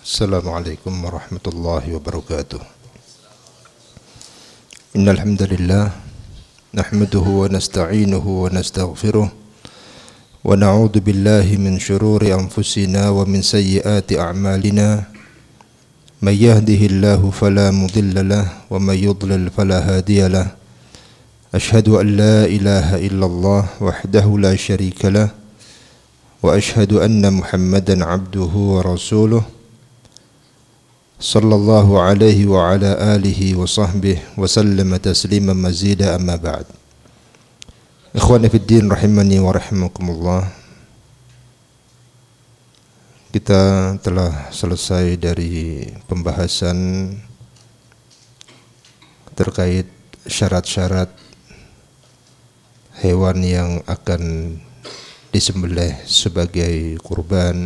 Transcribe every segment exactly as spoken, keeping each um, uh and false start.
Assalamualaikum warahmatullahi wabarakatuh. Innal hamdalillah nahmaduhu wa nasta'inuhu wa nastaghfiruh wa na'udzu billahi min shururi anfusina wa min sayyiati a'malina. May yahdihillahu fala mudilla lahu wa may yudlil fala hadiya lahu. Ashhadu an la ilaha illallah wahdahu la syarika lahu wa ashhadu anna Muhammadan 'abduhu wa rasuluh. Sallallahu alaihi wa ala alihi wa sahbihi wa sallama tasliman mazida amma ba'd. Ikhwani fid din rahimani wa rahimakumullah. Kita telah selesai dari pembahasan terkait syarat-syarat hewan yang akan disembelih sebagai kurban,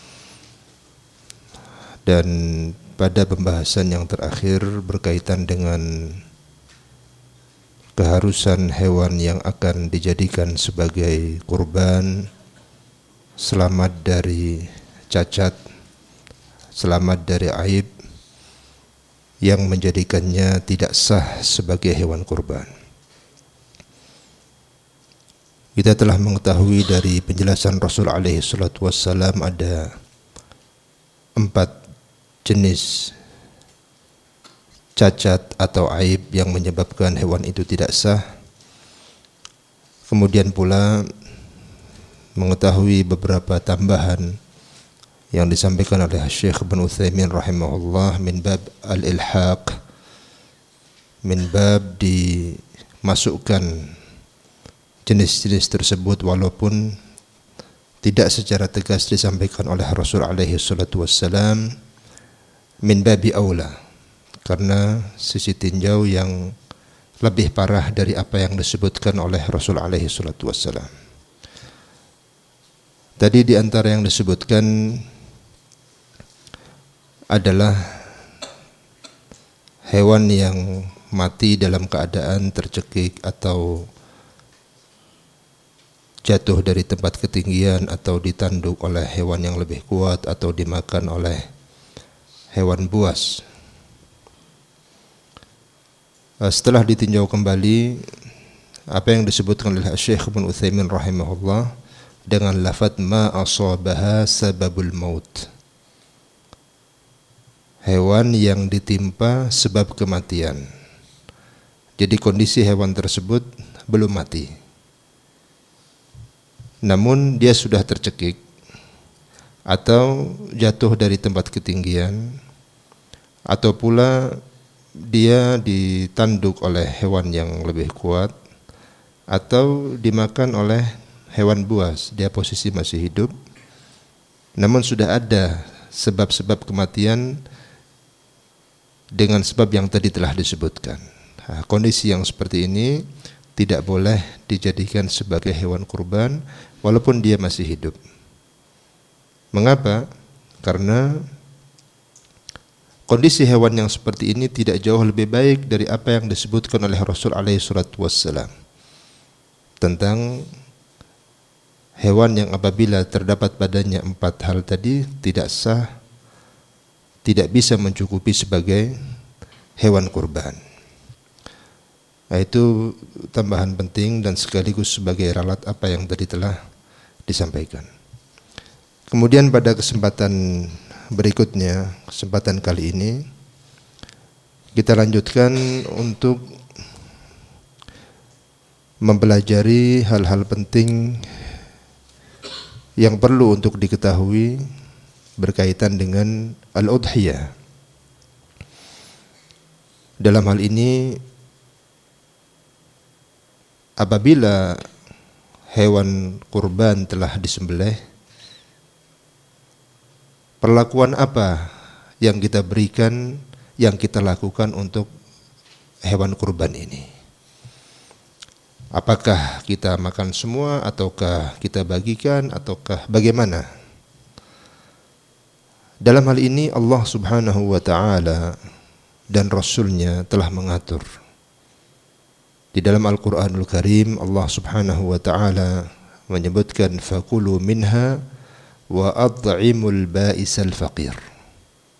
dan pada pembahasan yang terakhir berkaitan dengan keharusan hewan yang akan dijadikan sebagai kurban selamat dari cacat, selamat dari aib yang menjadikannya tidak sah sebagai hewan kurban. Kita telah mengetahui dari penjelasan Rasul alaihi salatu wassalam ada empat jenis cacat atau aib yang menyebabkan hewan itu tidak sah. Kemudian pula mengetahui beberapa tambahan yang disampaikan oleh Syekh Ibnu Utsaimin rahimahullah min bab al-ilhaq, min bab dimasukkan jenis-jenis tersebut walaupun tidak secara tegas disampaikan oleh Rasul alaihi salatu wassalam, min babi aula, karena sisi tinjau yang lebih parah dari apa yang disebutkan oleh Rasul alaihi salatu wassalam. Tadi di antara yang disebutkan adalah hewan yang mati dalam keadaan tercekik atau jatuh dari tempat ketinggian atau ditanduk oleh hewan yang lebih kuat atau dimakan oleh hewan buas. Setelah ditinjau kembali apa yang disebutkan oleh Syekh Ibnu Utsaimin rahimahullah dengan lafaz ma asabaha sababul maut, hewan yang ditimpa sebab kematian. Jadi kondisi hewan tersebut belum mati, namun dia sudah tercekik atau jatuh dari tempat ketinggian, atau pula dia ditanduk oleh hewan yang lebih kuat, atau dimakan oleh hewan buas. Dia posisi masih hidup, namun sudah ada sebab-sebab kematian dengan sebab yang tadi telah disebutkan. Nah, kondisi yang seperti ini tidak boleh dijadikan sebagai hewan kurban walaupun dia masih hidup. Mengapa? Karena kondisi hewan yang seperti ini tidak jauh lebih baik dari apa yang disebutkan oleh Rasul alaihi salatu wassalam tentang hewan yang apabila terdapat padanya empat hal tadi tidak sah, tidak bisa mencukupi sebagai hewan kurban. Nah, itu tambahan penting dan sekaligus sebagai ralat apa yang tadi telah disampaikan. Kemudian pada kesempatan berikutnya, kesempatan kali ini kita lanjutkan untuk mempelajari hal-hal penting yang perlu untuk diketahui berkaitan dengan al-udhiyah. Dalam hal ini, apabila hewan kurban telah disembelih, perlakuan apa yang kita berikan, yang kita lakukan untuk hewan kurban ini? Apakah kita makan semua, ataukah kita bagikan, ataukah bagaimana? Dalam hal ini Allah subhanahu wa ta'ala dan Rasulnya telah mengatur. Di dalam Al-Quranul Karim Allah subhanahu wa ta'ala menyebutkan fakulu minha wa ad'imul ba'isal faqir.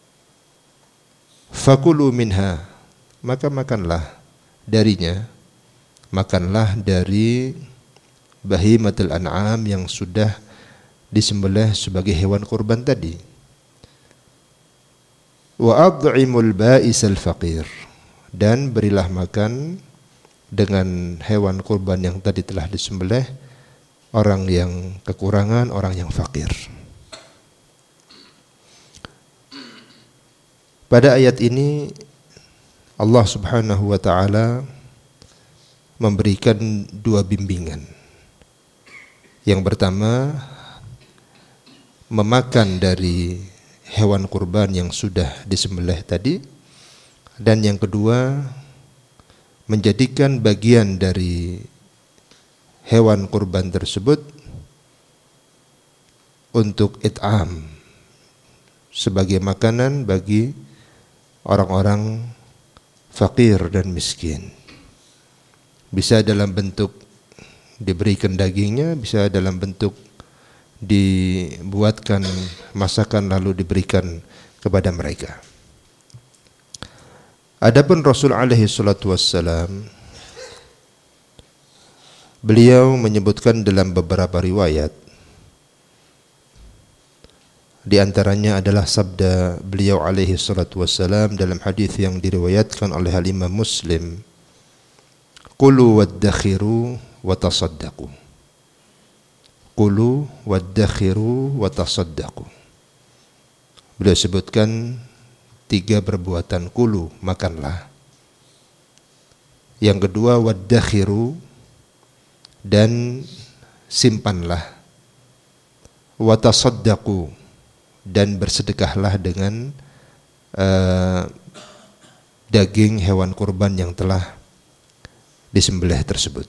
fakulu minha, maka makanlah darinya, makanlah dari bahimatul an'am yang sudah disembelih sebagai hewan kurban tadi. Wa ad'imul ba'isal faqir, dan berilah makan dengan hewan kurban yang tadi telah disembelih orang yang kekurangan, orang yang fakir. Pada ayat ini Allah Subhanahu wa taala memberikan dua bimbingan. Yang pertama, memakan dari hewan kurban yang sudah disembelih tadi, dan yang kedua, menjadikan bagian dari hewan kurban tersebut untuk it'am, sebagai makanan bagi orang-orang fakir dan miskin. Bisa dalam bentuk diberikan dagingnya, bisa dalam bentuk dibuatkan masakan lalu diberikan kepada mereka. Adapun Rasul alaihi salatu wassalam, beliau menyebutkan dalam beberapa riwayat, di antaranya adalah sabda beliau alaihi salatu wassalam dalam hadis yang diriwayatkan oleh Imam Muslim, qulu waddakhiru wa tasaddaqu, qulu waddakhiru wa tasaddaqu. Beliau sebutkan tiga perbuatan. Qulu, makanlah. Yang kedua, waddakhiru, dan simpanlah. Wa tasaddaqu, dan bersedekahlah dengan uh, daging hewan kurban yang telah disembelih tersebut.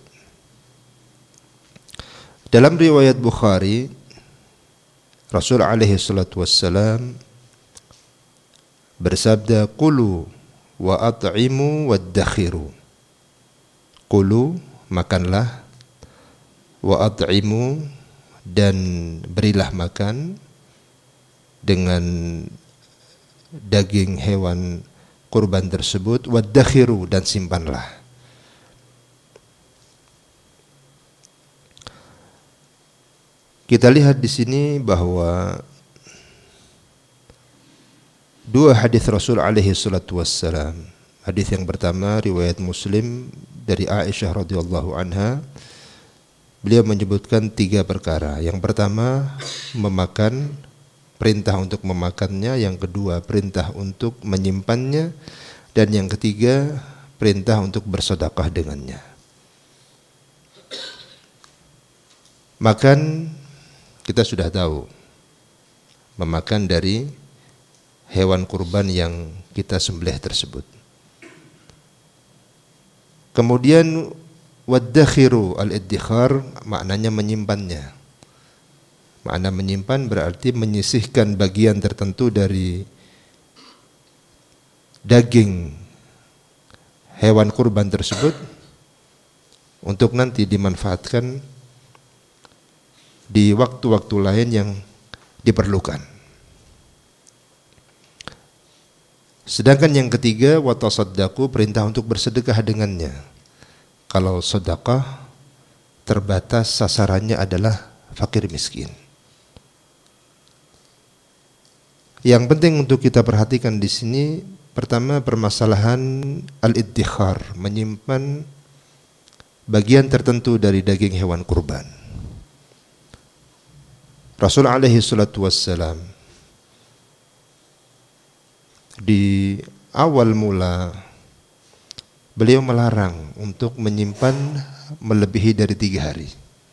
Dalam riwayat Bukhari, Rasul alaihi salatu wassalam bersabda, qulu wa at'imu waddakhiru. Qulu, makanlah, wa at'imu, dan berilah makan dengan daging hewan kurban tersebut, waddakhiru, dan simpanlah. Kita lihat di sini bahwa dua hadis Rasul alaihi salatu wassalam. Hadis yang pertama riwayat Muslim dari Aisyah radhiyallahu anha, beliau menyebutkan tiga perkara. Yang pertama, memakan, perintah untuk memakannya. Yang kedua, perintah untuk menyimpannya. Dan yang ketiga, perintah untuk bersedekah dengannya. Makan, kita sudah tahu, memakan dari hewan kurban yang kita sembelih tersebut. Kemudian waddakhiru, al-iddikhar, maknanya menyimpannya. Makna menyimpan berarti menyisihkan bagian tertentu dari daging hewan kurban tersebut untuk nanti dimanfaatkan di waktu-waktu lain yang diperlukan. Sedangkan yang ketiga, wa tasaddaqu, perintah untuk bersedekah dengannya. Kalau sedekah terbatas, sasarannya adalah fakir miskin. Yang penting untuk kita perhatikan di sini, pertama, permasalahan al-iddikhar, menyimpan bagian tertentu dari daging hewan kurban. Rasul alaihi salatu wassalam di awal mula beliau melarang untuk menyimpan melebihi dari tiga hari.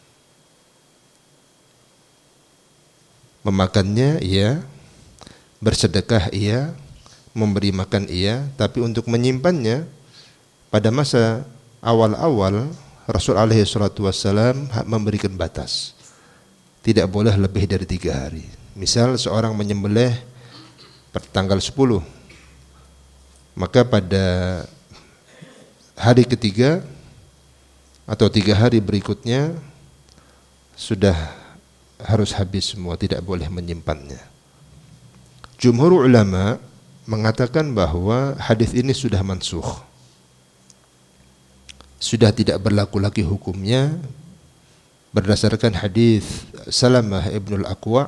Memakannya iya, bersedekah iya, memberi makan iya, tapi untuk menyimpannya pada masa awal-awal Rasul alaihi salatu wassalam memberikan batas. Tidak boleh lebih dari tiga hari. Misal seorang menyembelih pada tanggal sepuluh, maka pada hari ketiga atau tiga hari berikutnya sudah harus habis semua, tidak boleh menyimpannya. Jumhur ulama mengatakan bahwa hadis ini sudah mansukh, sudah tidak berlaku lagi hukumnya berdasarkan hadis Salamah ibnul Aqwa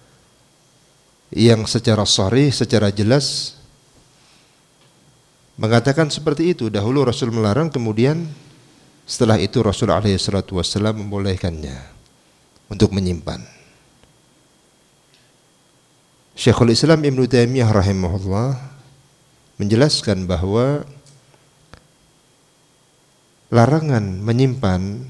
yang secara sharih, secara jelas mengatakan seperti itu. Dahulu Rasul melarang, kemudian setelah itu Rasul alaihi salatu wassalam membolehkannya untuk menyimpan. Syekhul Islam Ibnu Taimiyah rahimahullah menjelaskan bahwa larangan menyimpan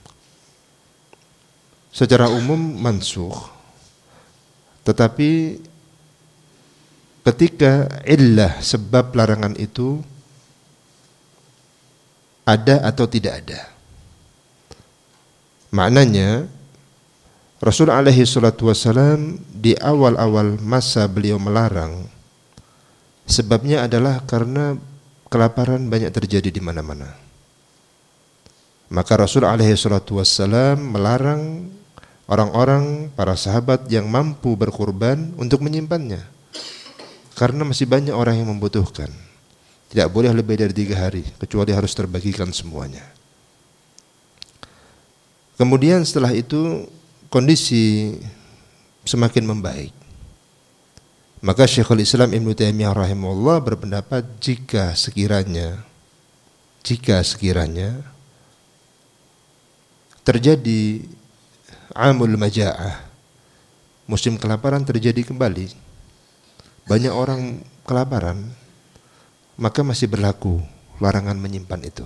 secara umum mansukh, tetapi ketika illah sebab larangan itu ada atau tidak ada. Maknanya Rasul alaihi salatu wassalam di awal-awal masa beliau melarang, sebabnya adalah karena kelaparan banyak terjadi di mana-mana. Maka Rasul alaihi salatu wassalam melarang orang-orang, para sahabat yang mampu berkurban untuk menyimpannya, karena masih banyak orang yang membutuhkan. Tidak boleh lebih dari tiga hari, kecuali harus terbagikan semuanya. Kemudian setelah itu kondisi semakin membaik. Maka Syekhul Islam Ibnu Taimiyah rahimahullah berpendapat jika sekiranya jika sekiranya terjadi amul maja'ah, musim kelaparan terjadi kembali, banyak orang kelaparan, maka masih berlaku larangan menyimpan itu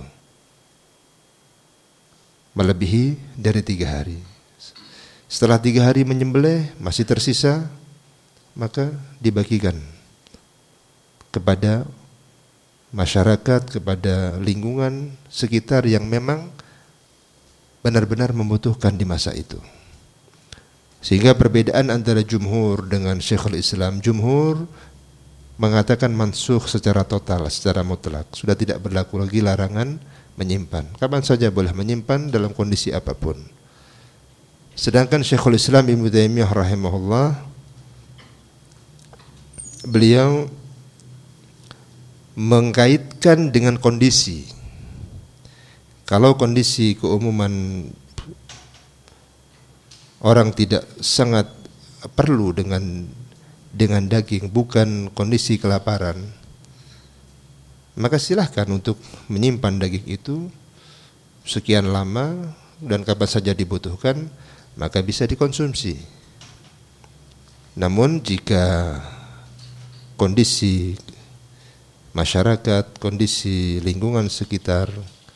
melebihi dari tiga hari. Setelah tiga hari menyembelih masih tersisa, maka dibagikan kepada masyarakat, kepada lingkungan sekitar yang memang benar-benar membutuhkan di masa itu. Sehingga perbedaan antara jumhur dengan Syekhul Islam, jumhur mengatakan mansukh secara total, secara mutlak, sudah tidak berlaku lagi larangan menyimpan. Kapan saja boleh menyimpan dalam kondisi apapun. Sedangkan Syekhul Islam Ibnu Taimiyah rahimahullah, beliau mengkaitkan dengan kondisi. Kalau kondisi keumuman orang tidak sangat perlu dengan dengan daging, bukan kondisi kelaparan, maka silahkan untuk menyimpan daging itu sekian lama dan kapan saja dibutuhkan, maka bisa dikonsumsi. Namun jika kondisi masyarakat, kondisi lingkungan sekitar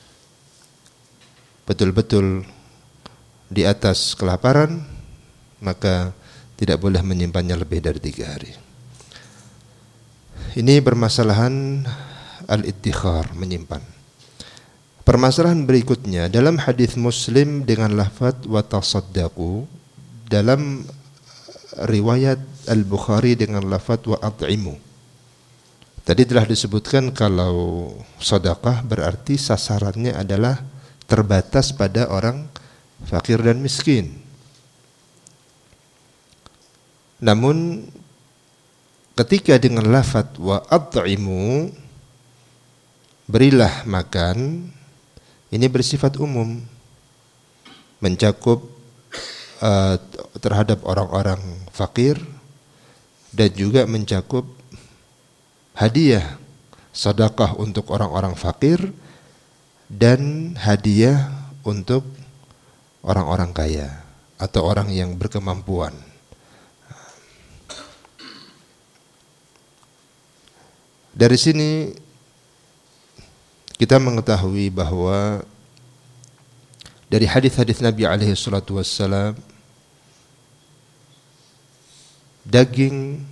betul-betul di atas kelaparan, maka tidak boleh menyimpannya lebih dari tiga hari. Ini permasalahan al-iddikhar, menyimpan. Permasalahan berikutnya dalam hadis Muslim dengan lafaz wa tasaddaqu, dalam riwayat Al-Bukhari dengan lafaz wa at'imu. Tadi telah disebutkan kalau sedekah berarti sasarannya adalah terbatas pada orang fakir dan miskin. Namun ketika dengan lafaz wa at'imu, berilah makan, ini bersifat umum, mencakup uh, terhadap orang-orang fakir dan juga mencakup hadiah, sedekah untuk orang-orang fakir dan hadiah untuk orang-orang kaya atau orang yang berkemampuan. Dari sini kita mengetahui bahwa dari hadis-hadis Nabi alaihi salatu wassalam, daging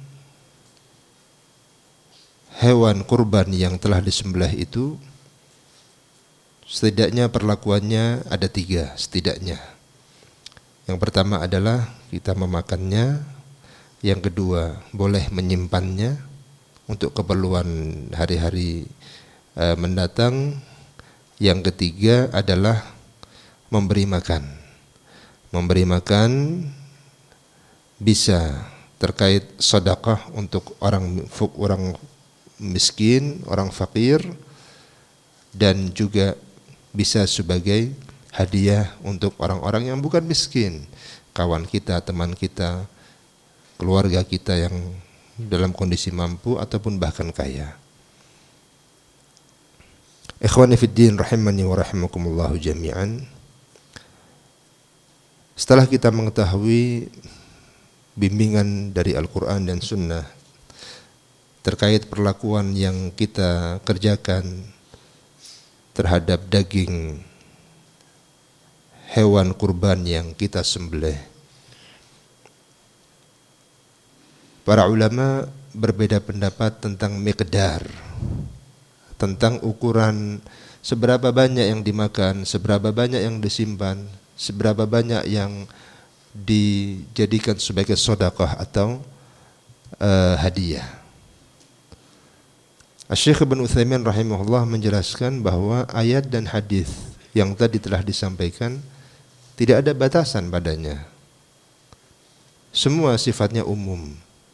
hewan kurban yang telah disembelih itu setidaknya perlakuannya ada tiga setidaknya. Yang pertama adalah kita memakannya, yang kedua boleh menyimpannya untuk keperluan hari-hari e, mendatang, yang ketiga adalah memberi makan. Memberi makan bisa terkait sedekah untuk orang orang miskin, orang fakir, dan juga bisa sebagai hadiah untuk orang-orang yang bukan miskin, kawan kita, teman kita, keluarga kita yang dalam kondisi mampu ataupun bahkan kaya. Ikhwani fid din rahimani wa rahimakumullah jami'an. Setelah kita mengetahui bimbingan dari Al-Quran dan Sunnah terkait perlakuan yang kita kerjakan terhadap daging hewan kurban yang kita sembelih, para ulama berbeda pendapat tentang miqdar, tentang ukuran seberapa banyak yang dimakan, seberapa banyak yang disimpan, seberapa banyak yang dijadikan sebagai sedekah atau uh, hadiah. Asy-Syaikh Ibnu Utsaimin rahimahullah menjelaskan bahwa ayat dan hadis yang tadi telah disampaikan tidak ada batasan padanya. Semua sifatnya umum.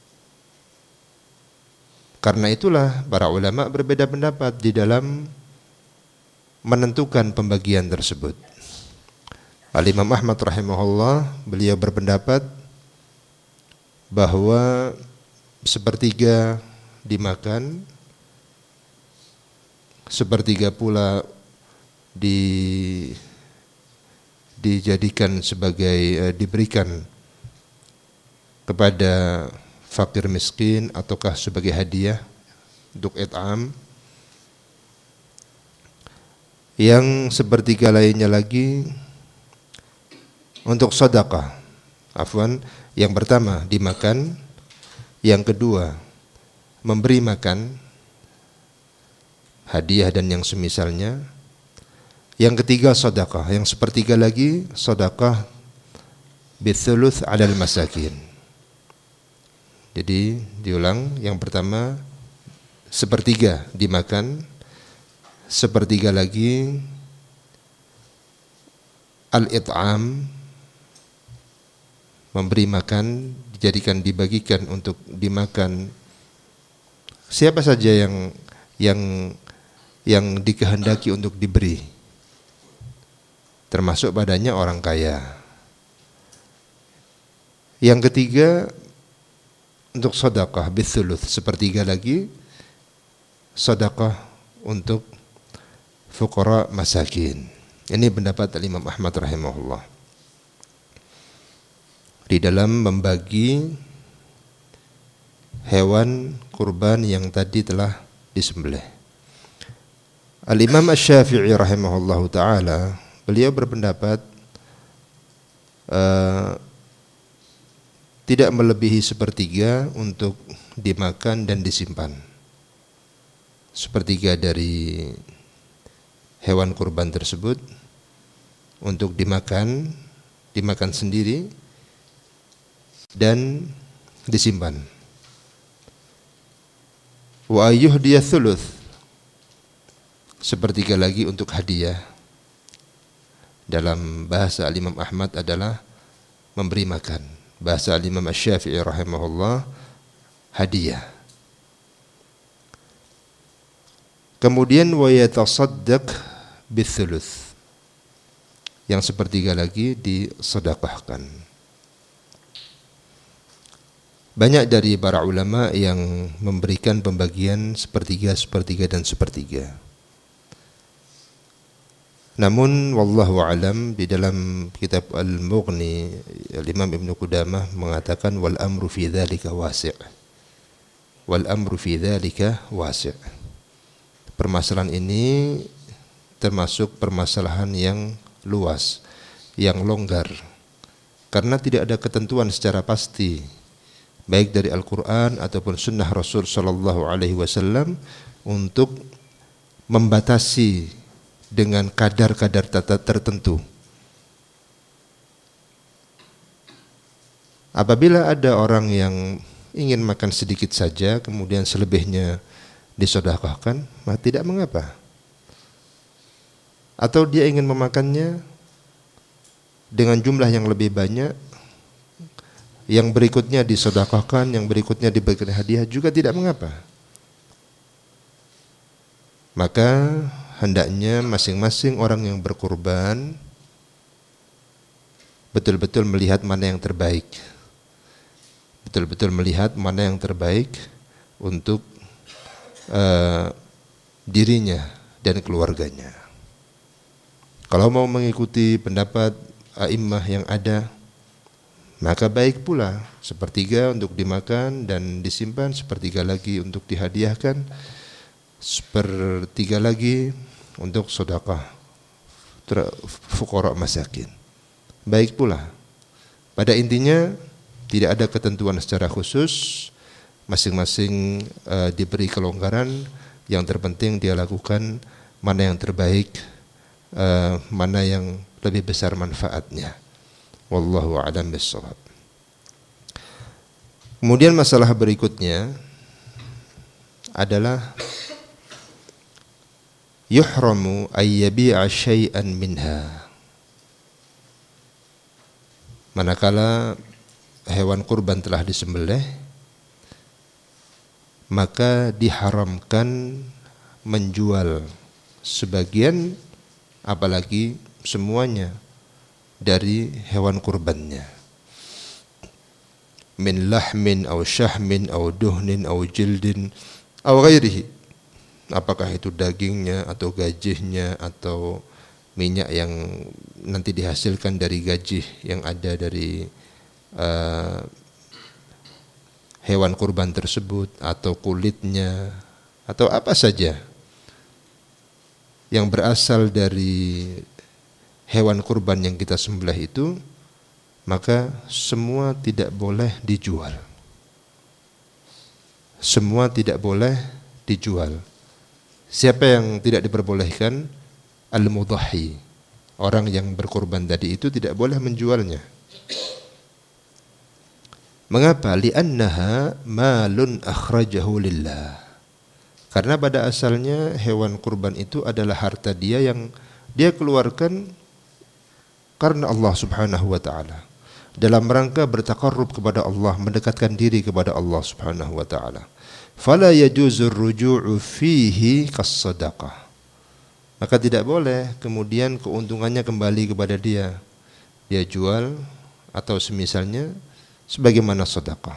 Karena itulah para ulama berbeda pendapat di dalam menentukan pembagian tersebut. Al-Imam Ahmad rahimahullah, beliau berpendapat bahwa sepertiga dimakan, sepertiga pula di, dijadikan sebagai eh, diberikan kepada fakir miskin ataukah sebagai hadiah untuk it'am. Yang sepertiga lainnya lagi untuk sedekah. Afwan, yang pertama dimakan, yang kedua memberi makan, hadiah dan yang semisalnya. Yang ketiga sedekah, yang sepertiga lagi sedekah bitsuluts 'alal masakin. Jadi diulang, yang pertama sepertiga dimakan, sepertiga lagi al-it'am, memberi makan, dijadikan dibagikan untuk dimakan siapa saja yang yang yang dikehendaki untuk diberi, termasuk padanya orang kaya. Yang ketiga untuk sedekah bitsuluts, sepertiga lagi sedekah untuk fuqara masakin. Ini pendapat Imam Ahmad rahimahullah di dalam membagi hewan kurban yang tadi telah disembelih. Al-Imam Asy-Syafi'i rahimahullahu taala, beliau berpendapat uh, tidak melebihi sepertiga untuk dimakan dan disimpan. Sepertiga dari hewan kurban tersebut untuk dimakan, dimakan sendiri dan disimpan. Wa ayyuhdiya thuluth, sepertiga lagi untuk hadiah. Dalam bahasa Imam Ahmad adalah memberi makan. Bahasa Imam Asy-Syafi'i rahimahullah hadiah. Kemudian wa yatasaddaq bitsuluts, yang sepertiga lagi disedekahkan. Banyak dari para ulama yang memberikan pembagian sepertiga, sepertiga dan sepertiga. Namun wallahu alam, di dalam kitab Al-Mughni Imam Ibnu Qudamah mengatakan wal amru fi dzalika wasi'. Wal amru fi dzalika wasi'. Permasalahan ini termasuk permasalahan yang luas, yang longgar, karena tidak ada ketentuan secara pasti baik dari Al-Quran ataupun Sunnah Rasul Sallallahu Alaihi Wasallam untuk membatasi dengan kadar-kadar tertentu. Apabila ada orang yang ingin makan sedikit saja kemudian selebihnya disedekahkan, maka tidak mengapa. Atau dia ingin memakannya dengan jumlah yang lebih banyak, yang berikutnya disedekahkan, yang berikutnya diberikan hadiah, juga tidak mengapa. Maka hendaknya masing-masing orang yang berkurban betul-betul melihat mana yang terbaik. Betul-betul melihat mana yang terbaik untuk uh, dirinya dan keluarganya. Kalau mau mengikuti pendapat a'immah yang ada, maka baik pula sepertiga untuk dimakan dan disimpan, sepertiga lagi untuk dihadiahkan, sepertiga lagi untuk sedekah fuqara masakin. Baik pula. Pada intinya tidak ada ketentuan secara khusus, masing-masing uh, diberi kelonggaran. Yang terpenting dia lakukan mana yang terbaik, uh, mana yang lebih besar manfaatnya. Wallahu a'lam bishawab. Kemudian masalah berikutnya adalah yuhramu ay yabi'a syai'an minha. Manakala hewan kurban telah disembelih, maka diharamkan menjual sebagian, apalagi semuanya dari hewan kurbannya. Min lahmin aw syahmin aw duhnin aw jildin aw ghairihi. Apakah itu dagingnya atau gajihnya atau minyak yang nanti dihasilkan dari gajih yang ada dari uh, hewan kurban tersebut, atau kulitnya, atau apa saja yang berasal dari hewan kurban yang kita sembelih itu, maka semua tidak boleh dijual. Semua tidak boleh dijual. Siapa yang tidak diperbolehkan? Al-mudhahi. Orang yang berkurban tadi itu tidak boleh menjualnya. Mengapa? Li'annaha malun akhrajahu lillah. Karena pada asalnya hewan kurban itu adalah harta dia yang dia keluarkan karena Allah Subhanahu wa taala, dalam rangka bertaqarrub kepada Allah, mendekatkan diri kepada Allah Subhanahu wa taala. Fala yajuzu ar-ruju'u fihi kas-shadaqah. Maka tidak boleh kemudian keuntungannya kembali kepada dia. Dia jual atau semisalnya sebagaimana sedekah.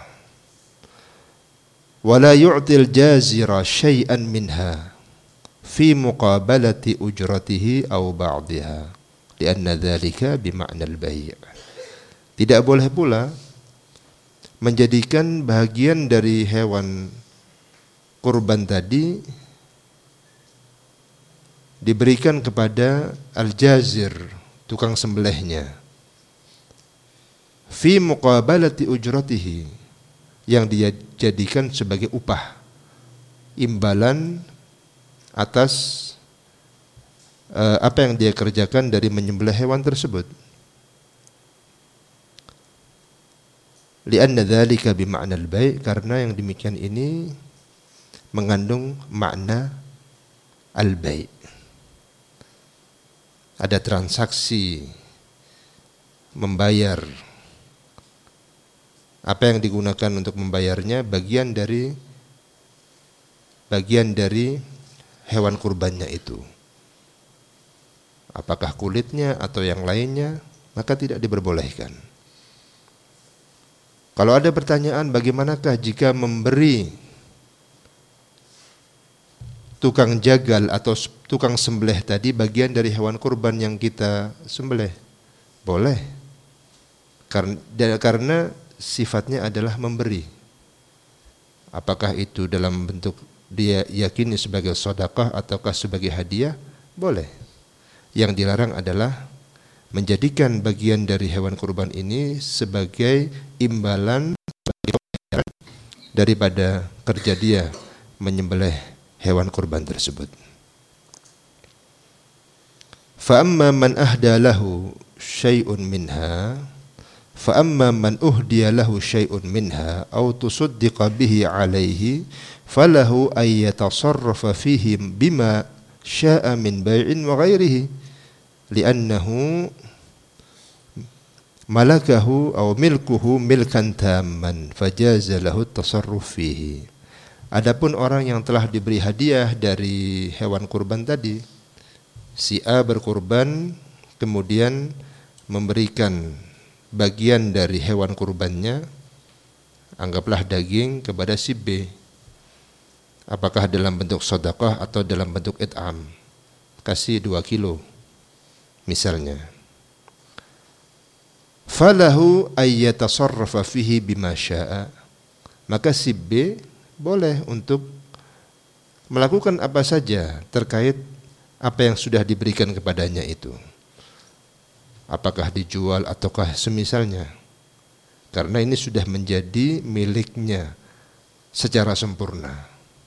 Wala yu'til jazira syai'an minha fi muqabalati ujratihi aw ba'dihha lianna dzalika bima'na al-bai'. Tidak boleh pula menjadikan bahagian dari hewan kurban tadi diberikan kepada al-jazir, tukang sembelihnya, fi muqabalati ujratihi, yang dia jadikan sebagai upah, imbalan atas uh, apa yang dia kerjakan dari menyembelih hewan tersebut. Lianna dzalika bima'na al-bai', karena yang demikian ini mengandung makna al-bai'. Ada transaksi membayar. Apa yang digunakan untuk membayarnya bagian dari bagian dari hewan kurbannya itu. Apakah kulitnya atau yang lainnya, maka tidak diperbolehkan. Kalau ada pertanyaan, bagaimanakah jika memberi tukang jagal atau tukang sembelih tadi bagian dari hewan kurban yang kita sembelih? Boleh. Karena, karena sifatnya adalah memberi. Apakah itu dalam bentuk dia yakini sebagai sedekah ataukah sebagai hadiah? Boleh. Yang dilarang adalah menjadikan bagian dari hewan kurban ini sebagai imbalan daripada kerja dia menyembelih hewan kurban tersebut. Fa amma man ahda lahu syai'un minha, fa amma man uhdiya lahu syai'un minha aw tusaddiqa bihi alaihi falahu ay yatasarrafa fihi bima syaa min bai'in wa ghairihi li'annahu malakahu aw milkuhu milkan tamman fajaza lahu at-tasarruf fihi. Adapun orang yang telah diberi hadiah dari hewan kurban tadi, si A berkurban kemudian memberikan bagian dari hewan kurbannya, anggaplah daging, kepada si B, apakah dalam bentuk sedekah atau dalam bentuk it'am, kasih dua kilo misalnya, falahu ayyatasarrafa fihi bima syaa, maka si B boleh untuk melakukan apa saja terkait apa yang sudah diberikan kepadanya itu, apakah dijual ataukah semisalnya, karena ini sudah menjadi miliknya secara sempurna.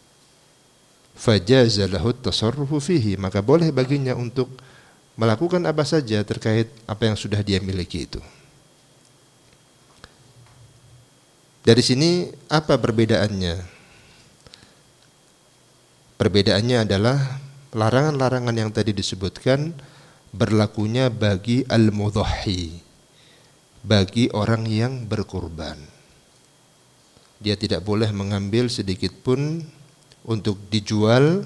Fajaza lahu at-tasarrufu fihi, maka boleh baginya untuk melakukan apa saja terkait apa yang sudah dia miliki itu. Dari sini apa perbedaannya? Perbedaannya adalah larangan-larangan yang tadi disebutkan berlakunya bagi al-mudhahhi, bagi orang yang berkurban. Dia tidak boleh mengambil sedikit pun untuk dijual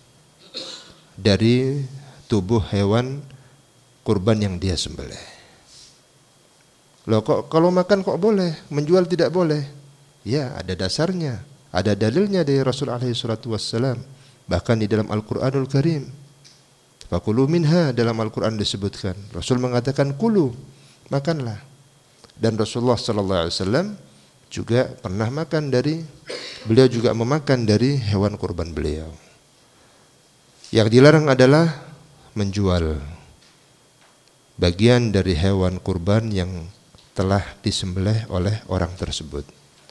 dari tubuh hewan kurban yang dia sembelih. Loh, kok kalau makan kok boleh, menjual tidak boleh? Ya, ada dasarnya, ada dalilnya dari Rasul alaihi salatu wassalam. Bahkan di dalam Al-Quranul Karim, fakulu minha, dalam Al-Quran disebutkan, Rasul mengatakan kulu, makanlah. Dan Rasulullah sallallahu alaihi wasallam juga pernah makan dari, beliau juga memakan dari hewan kurban beliau. Yang dilarang adalah menjual bagian dari hewan kurban yang telah disembelih oleh orang tersebut.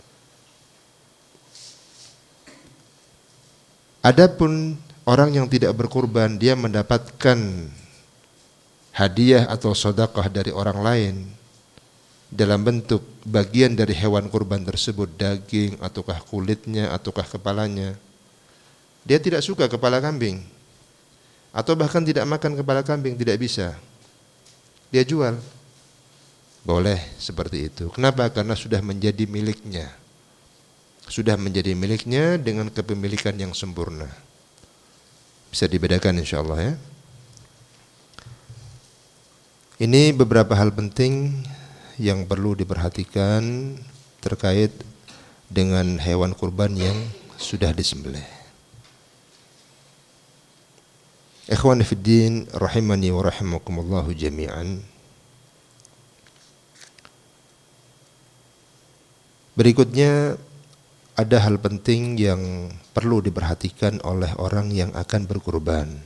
Adapun orang yang tidak berkurban, dia mendapatkan hadiah atau sedekah dari orang lain dalam bentuk bagian dari hewan kurban tersebut, daging ataukah kulitnya ataukah kepalanya. Dia tidak suka kepala kambing, atau bahkan tidak makan kepala kambing, tidak bisa, dia jual. Boleh seperti itu. Kenapa? Karena sudah menjadi miliknya. Sudah menjadi miliknya dengan kepemilikan yang sempurna. Bisa dibedakan insyaallah ya. Ini beberapa hal penting yang perlu diperhatikan terkait dengan hewan kurban yang sudah disembelih. Ikhwani fid din rahimani wa rahimakumullahu jami'an. Berikutnya ada hal penting yang perlu diperhatikan oleh orang yang akan berkurban.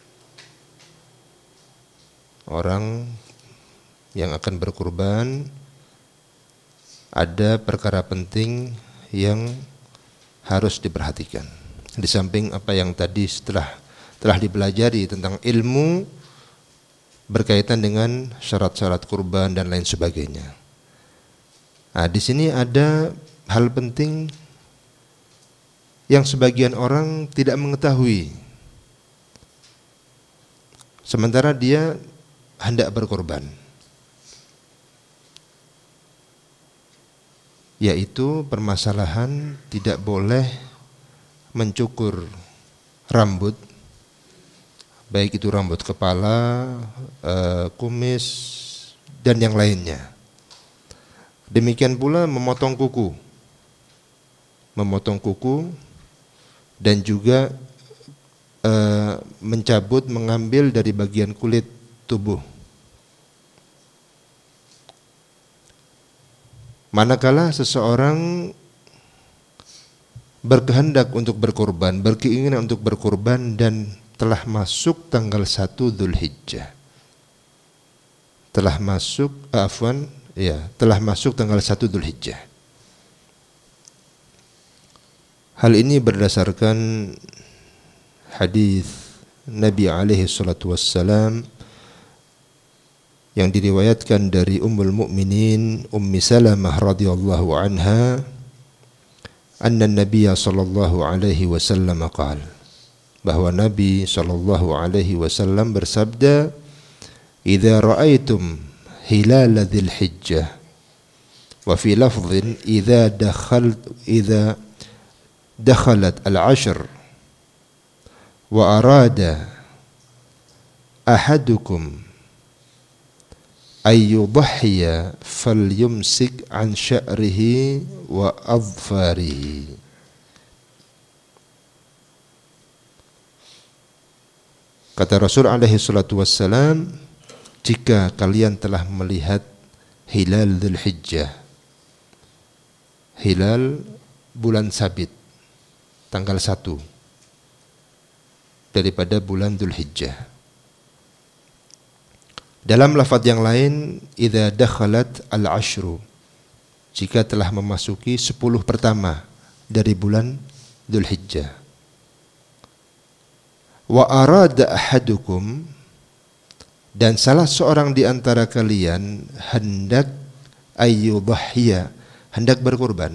Orang yang akan berkurban, ada perkara penting yang harus diperhatikan. Di samping apa yang tadi setelah telah dipelajari tentang ilmu berkaitan dengan syarat-syarat kurban dan lain sebagainya. Nah, di sini ada hal penting yang sebagian orang tidak mengetahui, sementara dia hendak berkorban, yaitu permasalahan tidak boleh mencukur rambut, baik itu rambut kepala, e, kumis, dan yang lainnya. Demikian pula memotong kuku, memotong kuku, dan juga e, mencabut, mengambil dari bagian kulit tubuh. Manakala seseorang berkehendak untuk berkorban, berkeinginan untuk berkorban dan telah masuk tanggal satu Dzulhijjah, telah masuk, afwan, ya, telah masuk tanggal satu Dzulhijjah. Hal ini berdasarkan hadis Nabi alaihi salatu wassalam yang diriwayatkan dari Ummul Mukminin Ummi Salamah radhiyallahu anha, anna Nabiy sallallahu alaihi wasallam qala, bahwa Nabi sallallahu alaihi wasallam bersabda, "Idza ra'aitum hilal Dzulhijjah." Wa fi lafdhin idza dakhalt idza dakhalat al-ashr wa arada ahadukum ay yudhiya falyumsik an sya'rihi wa adfarihi. Kata Rasul alaihi salatu wassalam, jika kalian telah melihat hilal Dzulhijjah, hilal bulan sabit, tanggal satu daripada bulan Dzulhijjah. Dalam lafaz yang lain, idza dakhalat al-ashru, jika telah memasuki sepuluh pertama dari bulan Dzulhijjah. Wa arada ahadukum, dan salah seorang di antara kalian hendak ayyudhiya, hendak berkurban,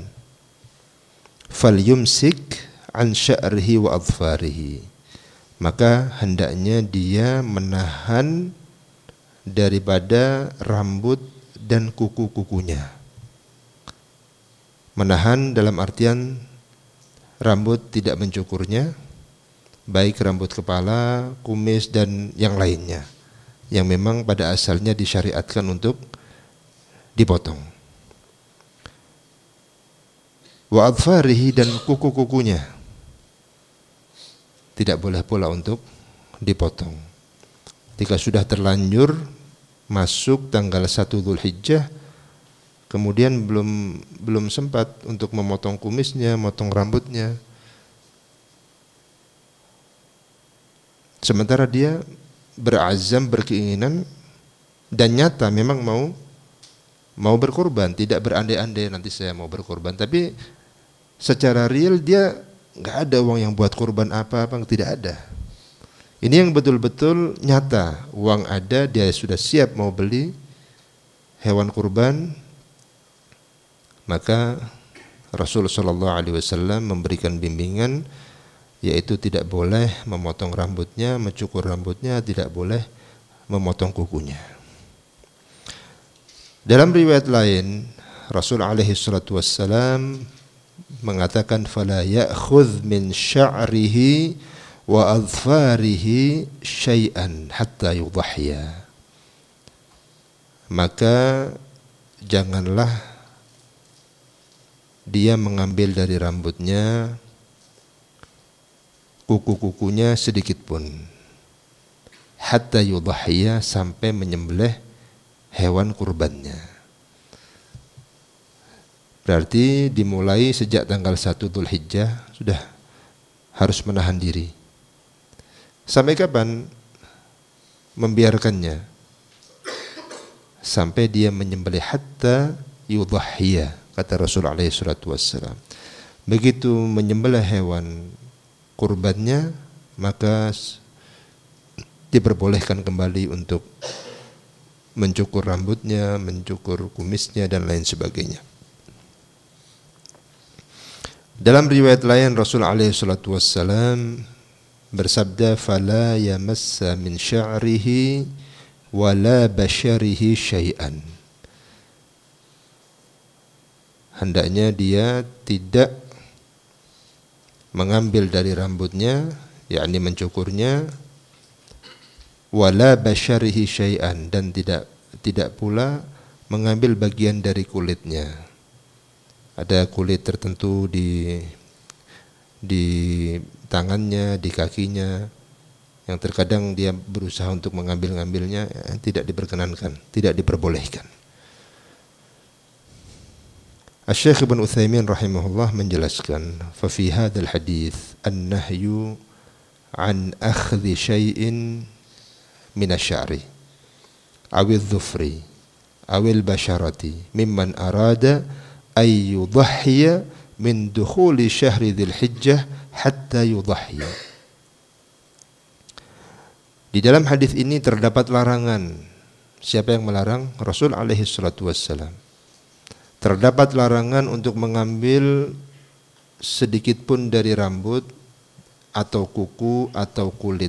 falyumsik an sya'rihi wa adfarihi, maka hendaknya dia menahan daripada rambut dan kuku-kukunya. Menahan dalam artian rambut tidak mencukurnya, baik rambut kepala, kumis dan yang lainnya, yang memang pada asalnya disyariatkan untuk dipotong. Wa adfarihi, dan kuku-kukunya tidak boleh pula untuk dipotong. Jika sudah terlanjur masuk tanggal satu Dzulhijjah, kemudian belum belum sempat untuk memotong kumisnya, motong rambutnya, sementara dia berazam, berkeinginan dan nyata memang mau mau berkorban, tidak berandai-andai nanti saya mau berkorban, tapi secara real dia nggak ada uang yang buat korban apa-apa, tidak ada. Ini yang betul-betul nyata, uang ada, dia sudah siap mau beli hewan kurban, maka Rasulullah shallallahu alaihi wasallam memberikan bimbingan, yaitu tidak boleh memotong rambutnya, mencukur rambutnya, tidak boleh memotong kukunya. Dalam riwayat lain, Rasul alaihi salatu wassalam mengatakan, fala ya'khudh min sya'rihi wa adfarihi syai'an hatta yudhiya, maka janganlah dia mengambil dari rambutnya, kuku-kukunya sedikit pun, hatta yudhiya, sampai menyembelih hewan kurbannya. Berarti dimulai sejak tanggal satu Dzulhijjah sudah harus menahan diri. Sampai kapan membiarkannya? Sampai dia menyembelih, hatta yudhiya, kata Rasul alaihi salatu wassalam. Begitu menyembelih hewan kurbannya, maka diperbolehkan kembali untuk mencukur rambutnya, mencukur kumisnya dan lain sebagainya. Dalam riwayat lain, Rasul alaihi salatu wassalam bersabda, fala yamassa min sya'rihi wala basyarihi syai'an, hendaknya dia tidak mengambil dari rambutnya, yakni mencukurnya, wala basyarihi syai'an, dan tidak tidak pula mengambil bagian dari kulitnya. Ada kulit tertentu di di tangannya, di kakinya, yang terkadang dia berusaha untuk mengambil-ngambilnya, ya, tidak diperkenankan, tidak diperbolehkan. Asy-Syaikh Ibnu Utsaimin rahimahullah menjelaskan, fa fi hadzal hadits an-nahyu an akhdhi syai'in min asy-sya'ri aw adh-dhufri aw al-basharati mimman arada ay yudhiya min dukhuli syahri Dzulhijjah hatta yudhiya. Di dalam hadis ini terdapat larangan. Siapa yang melarang? Rasul alaihi salatu wassalam. Terdapat larangan untuk mengambil sedikit pun dari rambut atau kuku atau kulit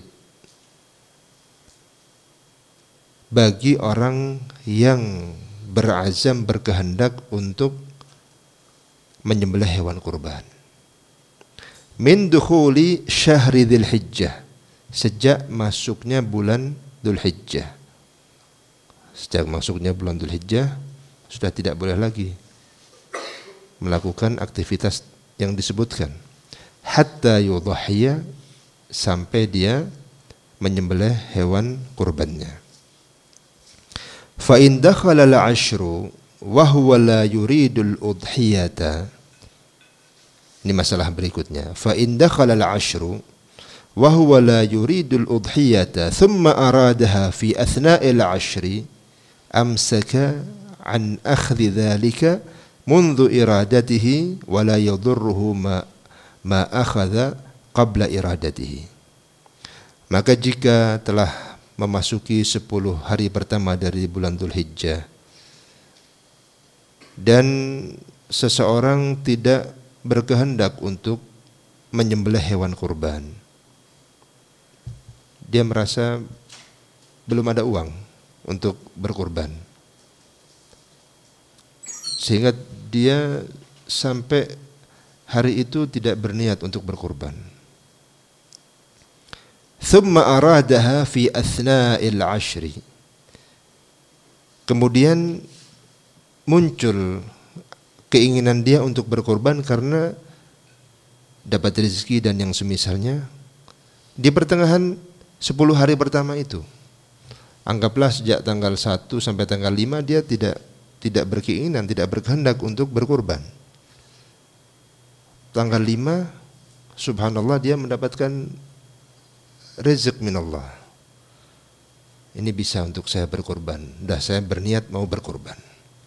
bagi orang yang berazam, berkehendak untuk menyembelih hewan kurban. min dukhuli syahri Dzulhijjah, sejak masuknya bulan Dzulhijjah. Sejak masuknya bulan Dzulhijjah sudah tidak boleh lagi melakukan aktivitas yang disebutkan. Hatta yudhhiya, sampai dia menyembelih hewan kurbannya. Fa in dakhala al-ashru wa huwa la yuridul udhiyata. Ini masalah berikutnya. Fa in dakhala al-ashru wa huwa la yuridul udhiyata thumma aradaha fi athna'il ashri amsaka an akhdhi dhalika mundu iradatihi wa la yadurruhu ma ma akhadha qabla iradatihi. Maka jika telah memasuki sepuluh hari pertama dari bulan Dzulhijjah dan seseorang tidak berkehendak untuk menyembelih hewan kurban, dia merasa belum ada uang untuk berkurban, sehingga dia sampai hari itu tidak berniat untuk berkurban. Thumma aradaha fi athna'il ashri. Kemudian muncul keinginan dia untuk berkorban karena dapat rezeki dan yang semisalnya di pertengahan sepuluh hari pertama itu. Anggaplah sejak tanggal satu sampai tanggal lima dia tidak tidak berkeinginan, tidak berkehendak untuk berkorban. Tanggal lima, subhanallah, dia mendapatkan rezeki minallah. Ini bisa untuk saya berkorban. Dah saya berniat mau berkorban.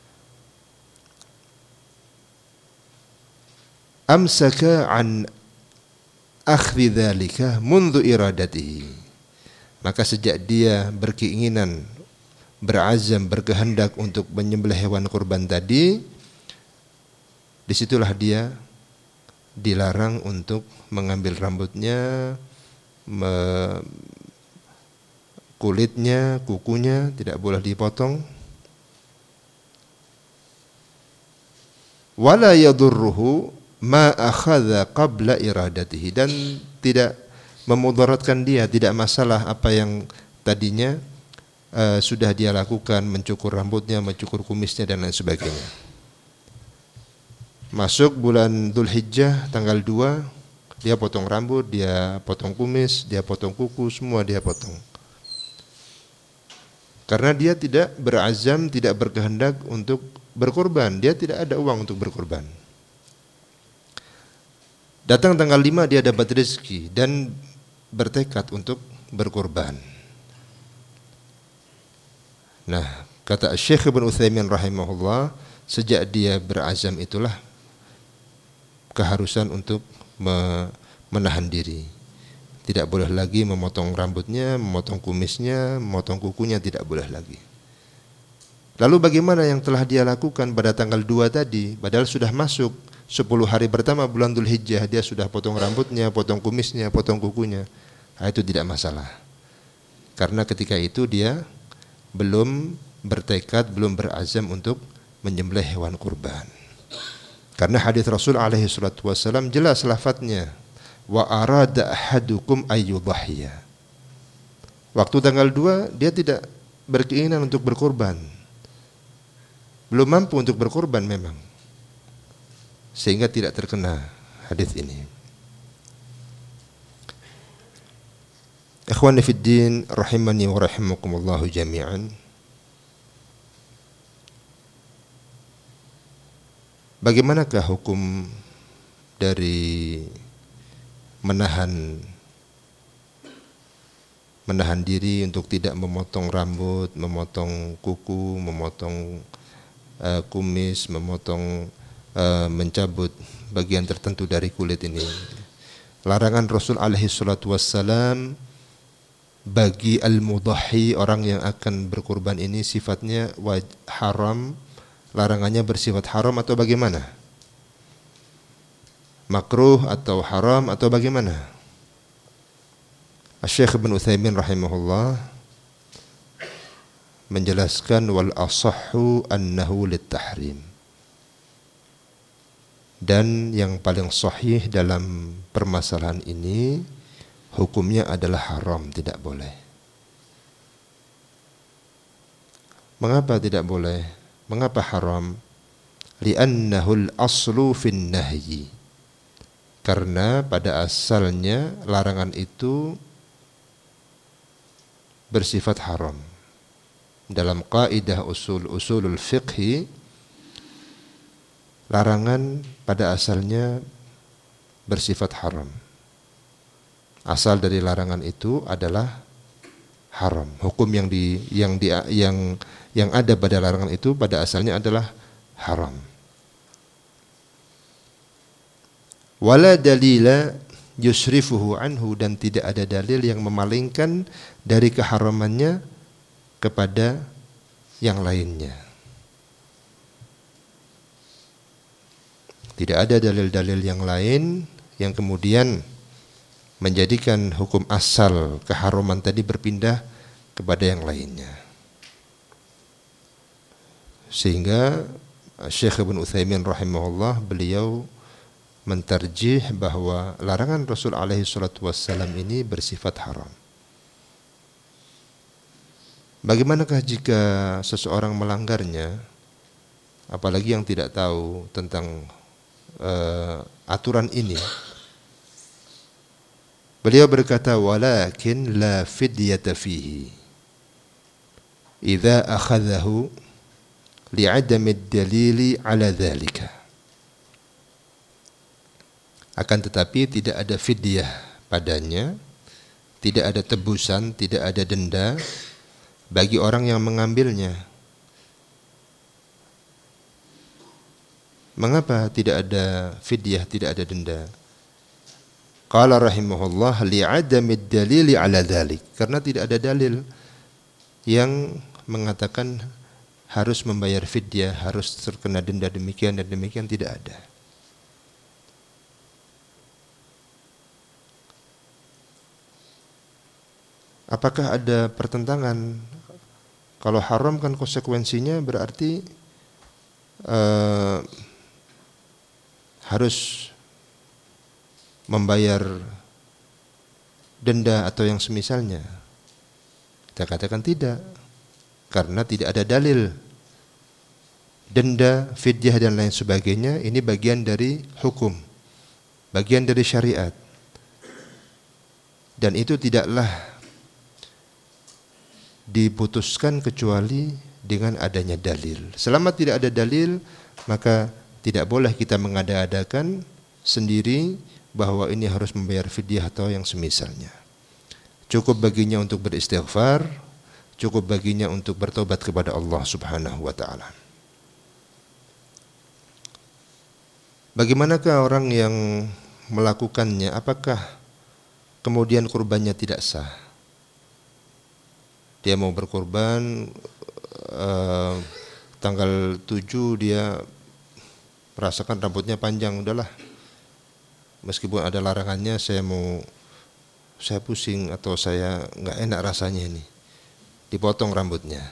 Amsaka an akhdhi dzalika mundu iradatihi. Maka sejak dia berkeinginan, berazam, berkehendak untuk menyembelih hewan kurban tadi, disitulah dia dilarang untuk mengambil rambutnya, kulitnya, kukunya tidak boleh dipotong. Wala yadurruhu ma akhadha qabla iradatihi, dan tidak memudaratkan dia, tidak masalah apa yang tadinya uh, sudah dia lakukan, mencukur rambutnya, mencukur kumisnya dan lain sebagainya. Masuk bulan Dzulhijjah tanggal dua, dia potong rambut, dia potong kumis, dia potong kuku, semua dia potong. Karena dia tidak berazam, tidak berkehendak untuk berkorban, dia tidak ada uang untuk berkorban. Datang tanggal lima dia dapat rezeki dan bertekad untuk berkorban. Nah, kata Syekh Ibnu Utsaimin rahimahullah, sejak dia berazam itulah keharusan untuk menahan diri. Tidak boleh lagi memotong rambutnya, memotong kumisnya, memotong kukunya, tidak boleh lagi. Lalu bagaimana yang telah dia lakukan pada tanggal dua tadi, padahal sudah masuk sepuluh hari pertama bulan Dzulhijjah, dia sudah potong rambutnya, potong kumisnya, potong kukunya. Nah, itu tidak masalah. Karena ketika itu dia belum bertekad, belum berazam untuk menyembelih hewan kurban. Karena hadis Rasul alaihi salatu wasallam jelas lafadznya, wa arada ahadukum ayyudhhiya. Waktu tanggal dua dia tidak berkeinginan untuk berkorban, belum mampu untuk berkorban memang, sehingga tidak terkena hadis ini. Ikhwani fid din rahimani wa rahimakumullah jami'an. Bagaimanakah hukum dari menahan menahan diri untuk tidak memotong rambut, memotong kuku, memotong uh, kumis, memotong uh, mencabut bagian tertentu dari kulit ini? Larangan Rasul alaihi salatu wassalam bagi al-mudahhi, orang yang akan berkurban ini, sifatnya waj- haram. Larangannya bersifat haram atau bagaimana? Makruh atau haram atau bagaimana? Syekh Ibnu Utsaimin rahimahullah menjelaskan, wal asahhu annahu lit-tahrim. Dan yang paling sahih dalam permasalahan ini, hukumnya adalah haram, tidak boleh. Mengapa tidak boleh? Mengapa haram? Li'annahul aslu fin nahyi. Karena pada asalnya larangan itu bersifat haram. Dalam kaidah usul usulul fiqhi, larangan pada asalnya bersifat haram. Asal dari larangan itu adalah haram. Hukum yang di yang di yang yang ada pada larangan itu pada asalnya adalah haram. Wala dalila yusrifuhu anhu, dan tidak ada dalil yang memalingkan dari keharamannya kepada yang lainnya. Tidak ada dalil-dalil yang lain yang kemudian menjadikan hukum asal keharaman tadi berpindah kepada yang lainnya. Sehingga Syekh Ibn Utsaimin rahimahullah, beliau mentarjih bahwa larangan Rasul alaihi salatu wassalam ini bersifat haram. Bagaimanakah jika seseorang melanggarnya, apalagi yang tidak tahu tentang uh, aturan ini? Beliau berkata, walakin la fidyata fihi idza akhadhahu li'adami ad-dalili ala dzalika. Akan tetapi tidak ada fidyah padanya, tidak ada tebusan, tidak ada denda bagi orang yang mengambilnya. Mengapa tidak ada fidyah, tidak ada denda? Qala rahimahullah li'adami ad-dalili ala dzalik. Karena tidak ada dalil yang mengatakan harus membayar fidyah, harus terkena denda demikian dan demikian, tidak ada. Apakah ada pertentangan? Kalau haram kan konsekuensinya berarti uh, harus membayar denda atau yang semisalnya. Kita katakan tidak, karena tidak ada dalil. Denda, fidyah dan lain sebagainya ini bagian dari hukum, bagian dari syariat, dan itu tidaklah diputuskan kecuali dengan adanya dalil. Selama tidak ada dalil, maka tidak boleh kita mengada-adakan sendiri bahwa ini harus membayar fidyah atau yang semisalnya. Cukup baginya untuk beristighfar, cukup baginya untuk bertobat kepada Allah Subhanahu wa taala. Bagaimanakah orang yang melakukannya? Apakah kemudian kurbannya tidak sah? Dia mau berkurban uh, tanggal tujuh, dia merasakan rambutnya panjang, udahlah, meskipun ada larangannya, saya mau, saya pusing atau saya nggak enak rasanya ini, dipotong rambutnya.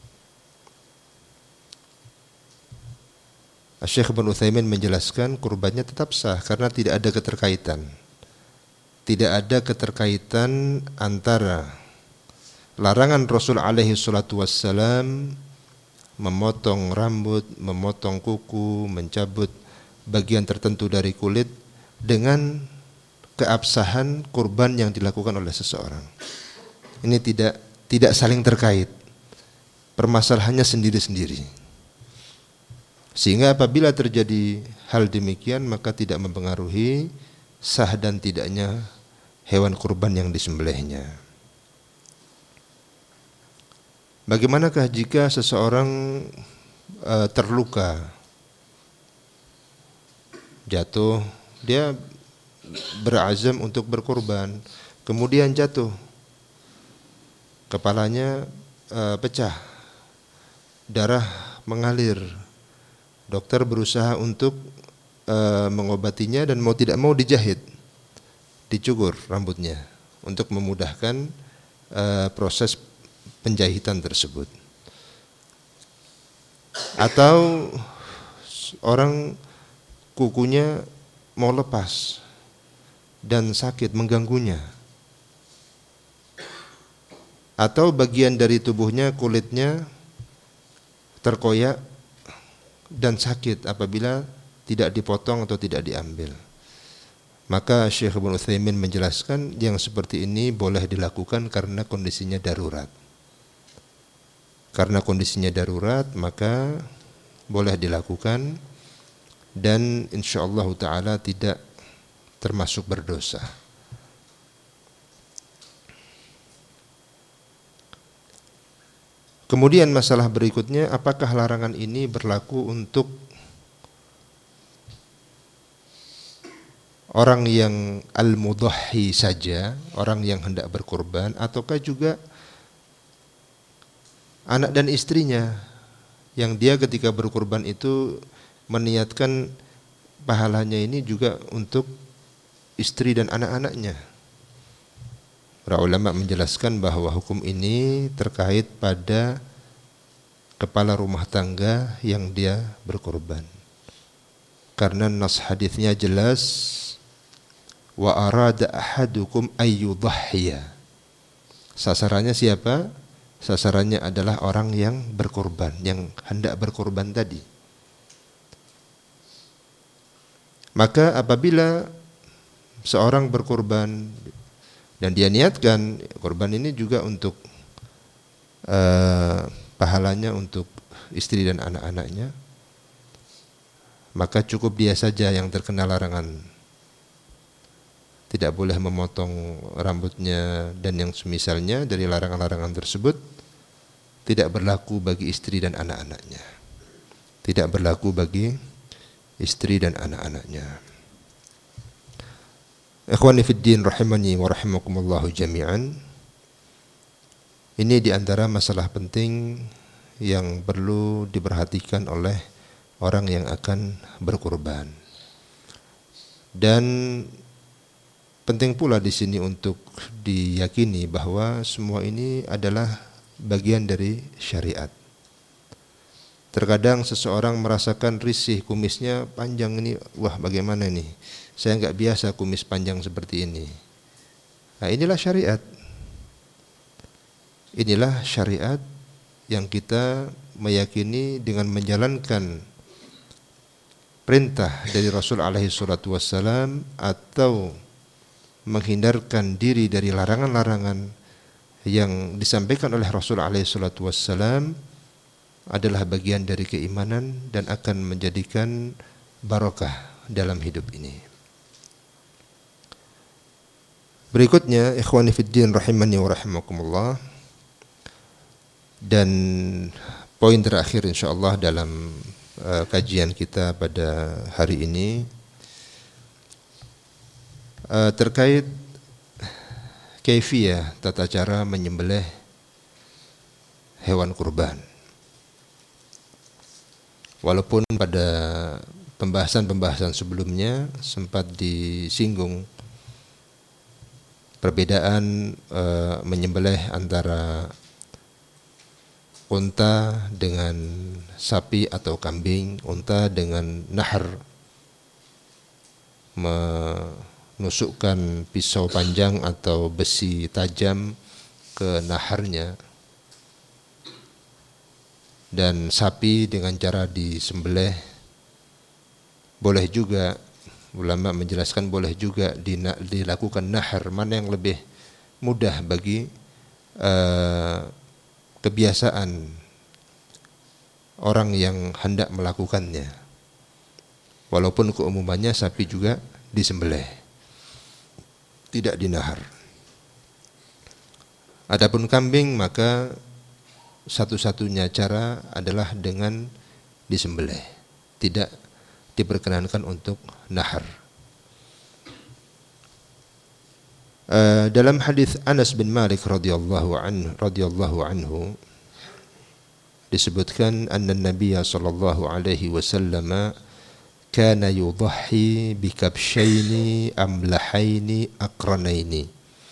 Syekh Ibn Utsaimin menjelaskan kurbannya tetap sah karena tidak ada keterkaitan. Tidak ada keterkaitan antara larangan Rasul alaihi salatu wassalam memotong rambut, memotong kuku, mencabut bagian tertentu dari kulit dengan keabsahan kurban yang dilakukan oleh seseorang. Ini tidak tidak saling terkait. Permasalahannya sendiri-sendiri. Sehingga apabila terjadi hal demikian, maka tidak mempengaruhi sah dan tidaknya hewan kurban yang disembelihnya. Bagaimanakah jika seseorang uh, terluka, jatuh, dia berazam untuk berkurban, kemudian jatuh, kepalanya uh, pecah, darah mengalir. Dokter berusaha untuk uh, mengobatinya dan mau tidak mau dijahit, dicukur rambutnya untuk memudahkan uh, proses penjahitan tersebut. Atau orang kukunya mau lepas dan sakit mengganggunya, atau bagian dari tubuhnya, kulitnya terkoyak dan sakit apabila tidak dipotong atau tidak diambil. Maka Syekh Ibnu Utsaimin menjelaskan yang seperti ini boleh dilakukan karena kondisinya darurat. Karena kondisinya darurat maka boleh dilakukan dan insyaallah taala tidak termasuk berdosa. Kemudian masalah berikutnya, apakah larangan ini berlaku untuk orang yang al-mudahhi saja, orang yang hendak berkorban, ataukah juga anak dan istrinya yang dia ketika berkorban itu meniatkan pahalanya ini juga untuk istri dan anak-anaknya. Para ulama menjelaskan bahwa hukum ini terkait pada kepala rumah tangga yang dia berkorban. Karena nas hadisnya jelas, wa arada ahadukum ayyudhhiya. Sasarannya siapa? Sasarannya adalah orang yang berkorban, yang hendak berkorban tadi. Maka apabila seorang berkorban dan dia niatkan korban ini juga untuk uh, pahalanya untuk istri dan anak-anaknya, maka cukup dia saja yang terkena larangan. Tidak boleh memotong rambutnya dan yang semisalnya dari larangan-larangan tersebut. Tidak berlaku bagi istri dan anak-anaknya. Tidak berlaku bagi istri dan anak-anaknya. Ikhwani fid din rahimani wa rahimakumullahu jami'an. Ini diantara masalah penting yang perlu diperhatikan oleh orang yang akan berkurban. Dan penting pula di sini untuk diyakini bahwa semua ini adalah bagian dari syariat. Terkadang seseorang merasakan risih, kumisnya panjang ini, wah bagaimana nih? Saya enggak biasa kumis panjang seperti ini. Nah, inilah syariat. Inilah syariat yang kita meyakini dengan menjalankan perintah dari Rasul alaihi salatu wassalam atau menghindarkan diri dari larangan-larangan yang disampaikan oleh Rasul alaihi salatu wassalam adalah bagian dari keimanan dan akan menjadikan barokah dalam hidup ini. Berikutnya, ikhwani fid din rahimani wa rahimakumullah, dan poin terakhir insyaallah dalam uh, kajian kita pada hari ini uh, terkait kaifiyah, tata cara menyembelih hewan kurban. Walaupun pada pembahasan-pembahasan sebelumnya sempat disinggung perbedaan e, menyembelih antara unta dengan sapi atau kambing, unta dengan nahar, menusukkan pisau panjang atau besi tajam ke naharnya, dan sapi dengan cara disembelih. Boleh juga, ulama menjelaskan boleh juga dilakukan nahar, mana yang lebih mudah bagi uh, kebiasaan orang yang hendak melakukannya. Walaupun keumumannya sapi juga disembelih, tidak dinahar. Adapun kambing maka satu-satunya cara adalah dengan disembelih, tidak diperkenankan untuk nahar. Uh, dalam hadis Anas bin Malik radhiyallahu anhu radhiyallahu anhu disebutkan anna Nabiy sallallahu alaihi wasallam kana yudhhi bi kabshaini amlahaini aqranaini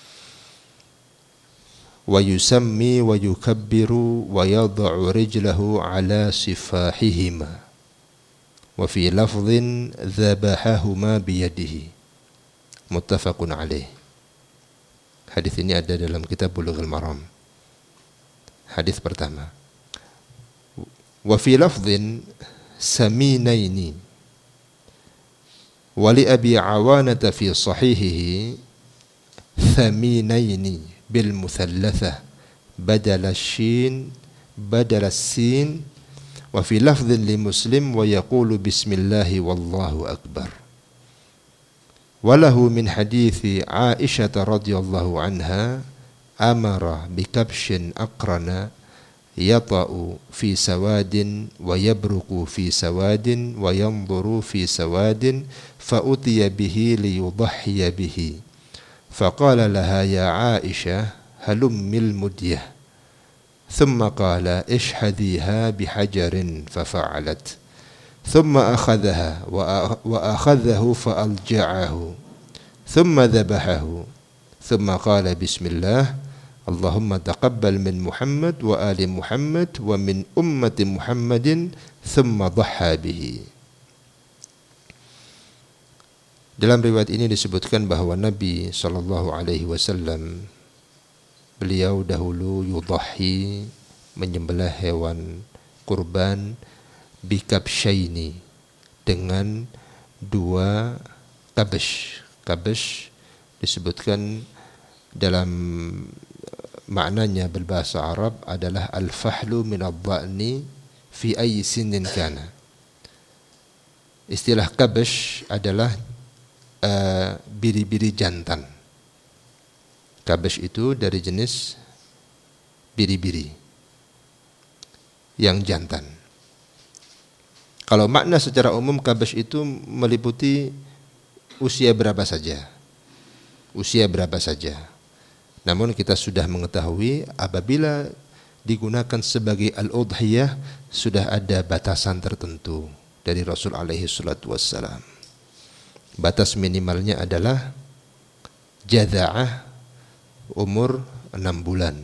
wa yusammi wa yukabbiru wa yad'u rijlahu ala sifahihima wa fi lafdhin dzabahahuma biyadihi, muttafaqun alaih. Hadis ini ada dalam kitab Bulughul Maram. Hadis pertama. Wa fi lafdhin saminaini wa li Abi Awanata fi sahihihi thaminaini bil muthallathah badala shin badala sin, wa fi lafdhin li Muslim wa yaqulu bismillahi wallahu akbar. Walahu min hadithi Aisyah radhiyallahu anha amara bikabshin aqrana yata'u fi sawadin wa yabruku fi sawadin wa yanzuru fi sawadin fa utiya bihi liyudahhiya bihi faqala laha ya Aisyah halummil mudyah thumma qala ishhadhiha bihajarin fafa'alat ثم أخذها وأخذه فألجعه ثم ذبحه ثم قال بسم الله اللهم تقبل من محمد وآل محمد ومن أمة محمد ثم ضحى به. Dalam riwayat ini disebutkan bahwa Nabi sallallahu alaihi wasallam beliau dahulu yudhahi, menyembelih hewan kurban bikabsyaini, dengan dua kabsh. Kabsh disebutkan dalam maknanya berbahasa Arab adalah al-fahlu min ad-dha'ni fi ayyi sinin kana. Istilah kabsh adalah uh, biri-biri jantan. Kabsh itu dari jenis biri-biri yang jantan. Kalau makna secara umum kabsh itu meliputi usia berapa saja. Usia berapa saja. Namun kita sudah mengetahui apabila digunakan sebagai al-udhiyah sudah ada batasan tertentu dari Rasul alaihi salatu wassalam. Batas minimalnya adalah jadza'ah umur enam bulan.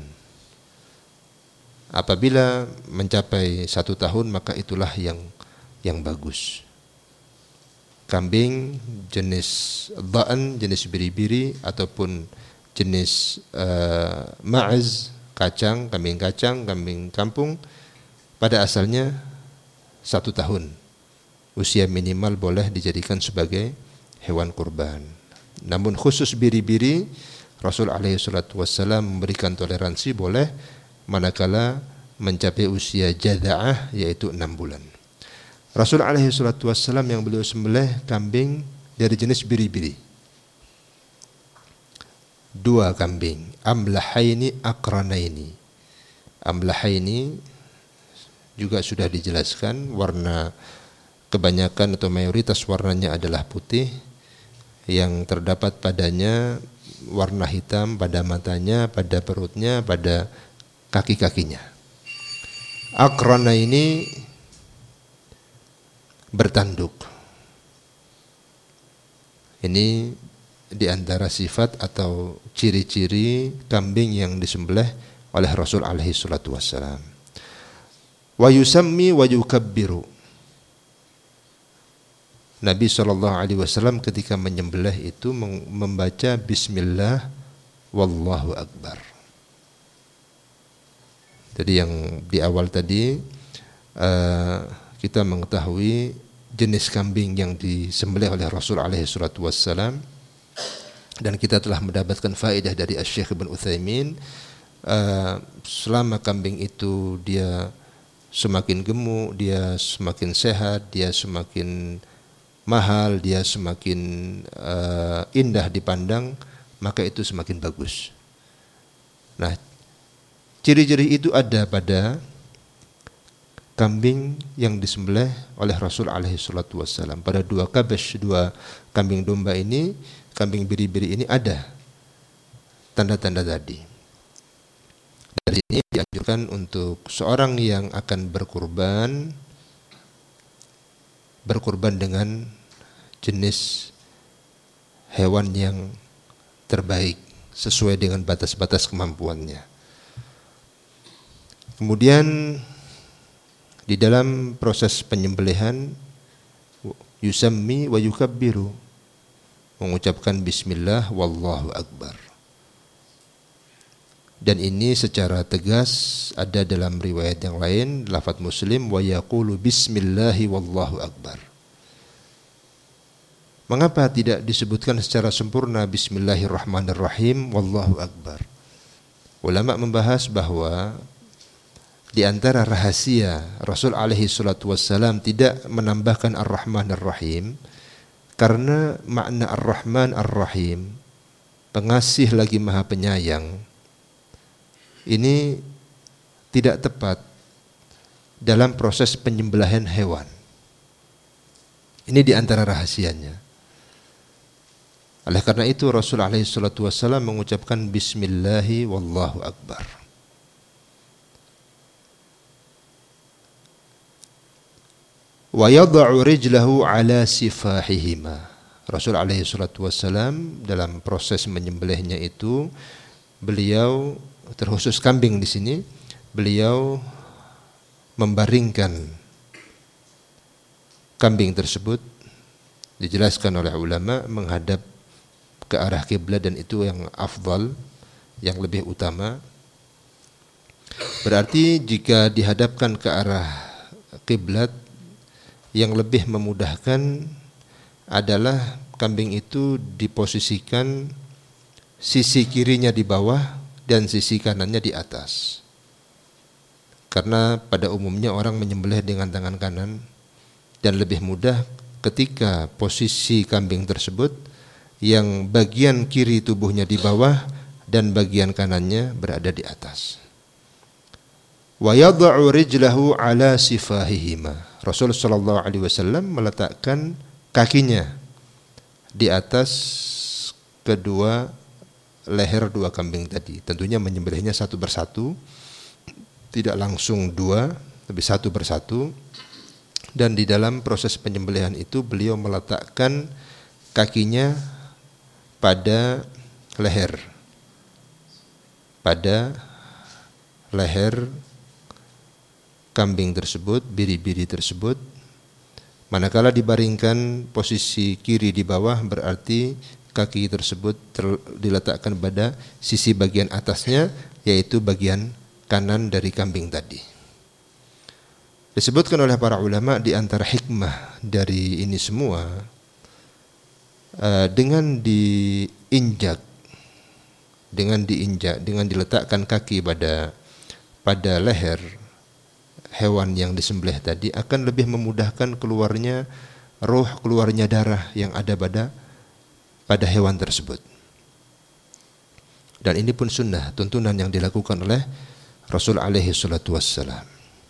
Apabila mencapai satu tahun maka itulah yang yang bagus. Kambing jenis dha'an, jenis biri-biri ataupun jenis uh, ma'az, kacang, kambing kacang, kambing kampung pada asalnya satu tahun. Usia minimal boleh dijadikan sebagai hewan kurban. Namun khusus biri-biri Rasul alaihi salatu wassalam memberikan toleransi boleh manakala mencapai usia jadza'ah yaitu enam bulan. Rasul alaihi salatu wassalam yang beliau sembelih kambing dari jenis biri-biri. Dua kambing, amlahaini aqranaini. Amlahaini juga sudah dijelaskan, warna kebanyakan atau mayoritas warnanya adalah putih, yang terdapat padanya warna hitam pada matanya, pada perutnya, pada kaki-kakinya. Aqrana ini bertanduk. Ini di antara sifat atau ciri-ciri kambing yang disembelih oleh Rasul alaihi salatu wassalam. Wa yusammi wa yukabbiru. Nabi sallallahu alaihi wasallam ketika menyembelih itu membaca bismillah wallahu akbar. Jadi yang di awal tadi uh, kita mengetahui jenis kambing yang disembelih oleh Rasul alaihi salatu wassalam, dan kita telah mendapatkan faedah dari Asy-Syaikh Ibnu Utsaimin, uh, selama kambing itu dia semakin gemuk, dia semakin sehat, dia semakin mahal, dia semakin uh, indah dipandang, maka itu semakin bagus. Nah, ciri-ciri itu ada pada kambing yang disembelih oleh Rasul alaihi salatu wassalam. Pada dua kabsh, dua kambing domba ini, kambing biri-biri ini ada tanda-tanda tadi. Dari ini dianjurkan untuk seorang yang akan berkurban, berkurban dengan jenis hewan yang terbaik sesuai dengan batas-batas kemampuannya. Kemudian di dalam proses penyembelihan yusammi wa yukabbiru, mengucapkan bismillah wallahu akbar. Dan ini secara tegas ada dalam riwayat yang lain, lafaz Muslim, wa yaqulu bismillahi wallahu akbar. Mengapa tidak disebutkan secara sempurna bismillahirrahmanirrahim wallahu akbar? Ulama membahas bahwa di antara rahasia Rasul alaihi salatu wassalam tidak menambahkan ar-Rahman ar-Rahim karena makna ar-Rahman ar-Rahim, pengasih lagi maha penyayang, ini tidak tepat dalam proses penyembelihan hewan. Ini di antara rahasianya. Oleh karena itu Rasul alaihi salatu wassalam mengucapkan bismillahi wallahu akbar. Wa yad'u rijlahu ala sifahihima. Rasul alaihi salatu wassalam dalam proses menyembelihnya itu, beliau, terkhusus kambing di sini, beliau membaringkan kambing tersebut, dijelaskan oleh ulama, menghadap ke arah kiblat, dan itu yang afdal, yang lebih utama. Berarti jika dihadapkan ke arah kiblat, yang lebih memudahkan adalah kambing itu diposisikan sisi kirinya di bawah dan sisi kanannya di atas. Karena pada umumnya orang menyembelih dengan tangan kanan, dan lebih mudah ketika posisi kambing tersebut yang bagian kiri tubuhnya di bawah dan bagian kanannya berada di atas. Wa yad'u rijlahu ala sifahihima. Rasul sallallahu alaihi wasallam meletakkan kakinya di atas kedua leher dua kambing tadi. Tentunya menyembelihnya satu persatu, tidak langsung dua, tapi satu persatu. Dan di dalam proses penyembelihan itu beliau meletakkan kakinya pada leher, pada leher kambing tersebut, biri-biri tersebut. Manakala dibaringkan posisi kiri di bawah, berarti kaki tersebut ter- diletakkan pada sisi bagian atasnya, yaitu bagian kanan dari kambing tadi. Disebutkan oleh para ulama di antara hikmah dari ini semua, uh, dengan diinjak, dengan diinjak, dengan diletakkan kaki pada pada leher hewan yang disembelih tadi, akan lebih memudahkan keluarnya roh, keluarnya darah yang ada pada pada hewan tersebut. Dan ini pun sunnah, tuntunan yang dilakukan oleh Rasul alaihi salatu wassalam.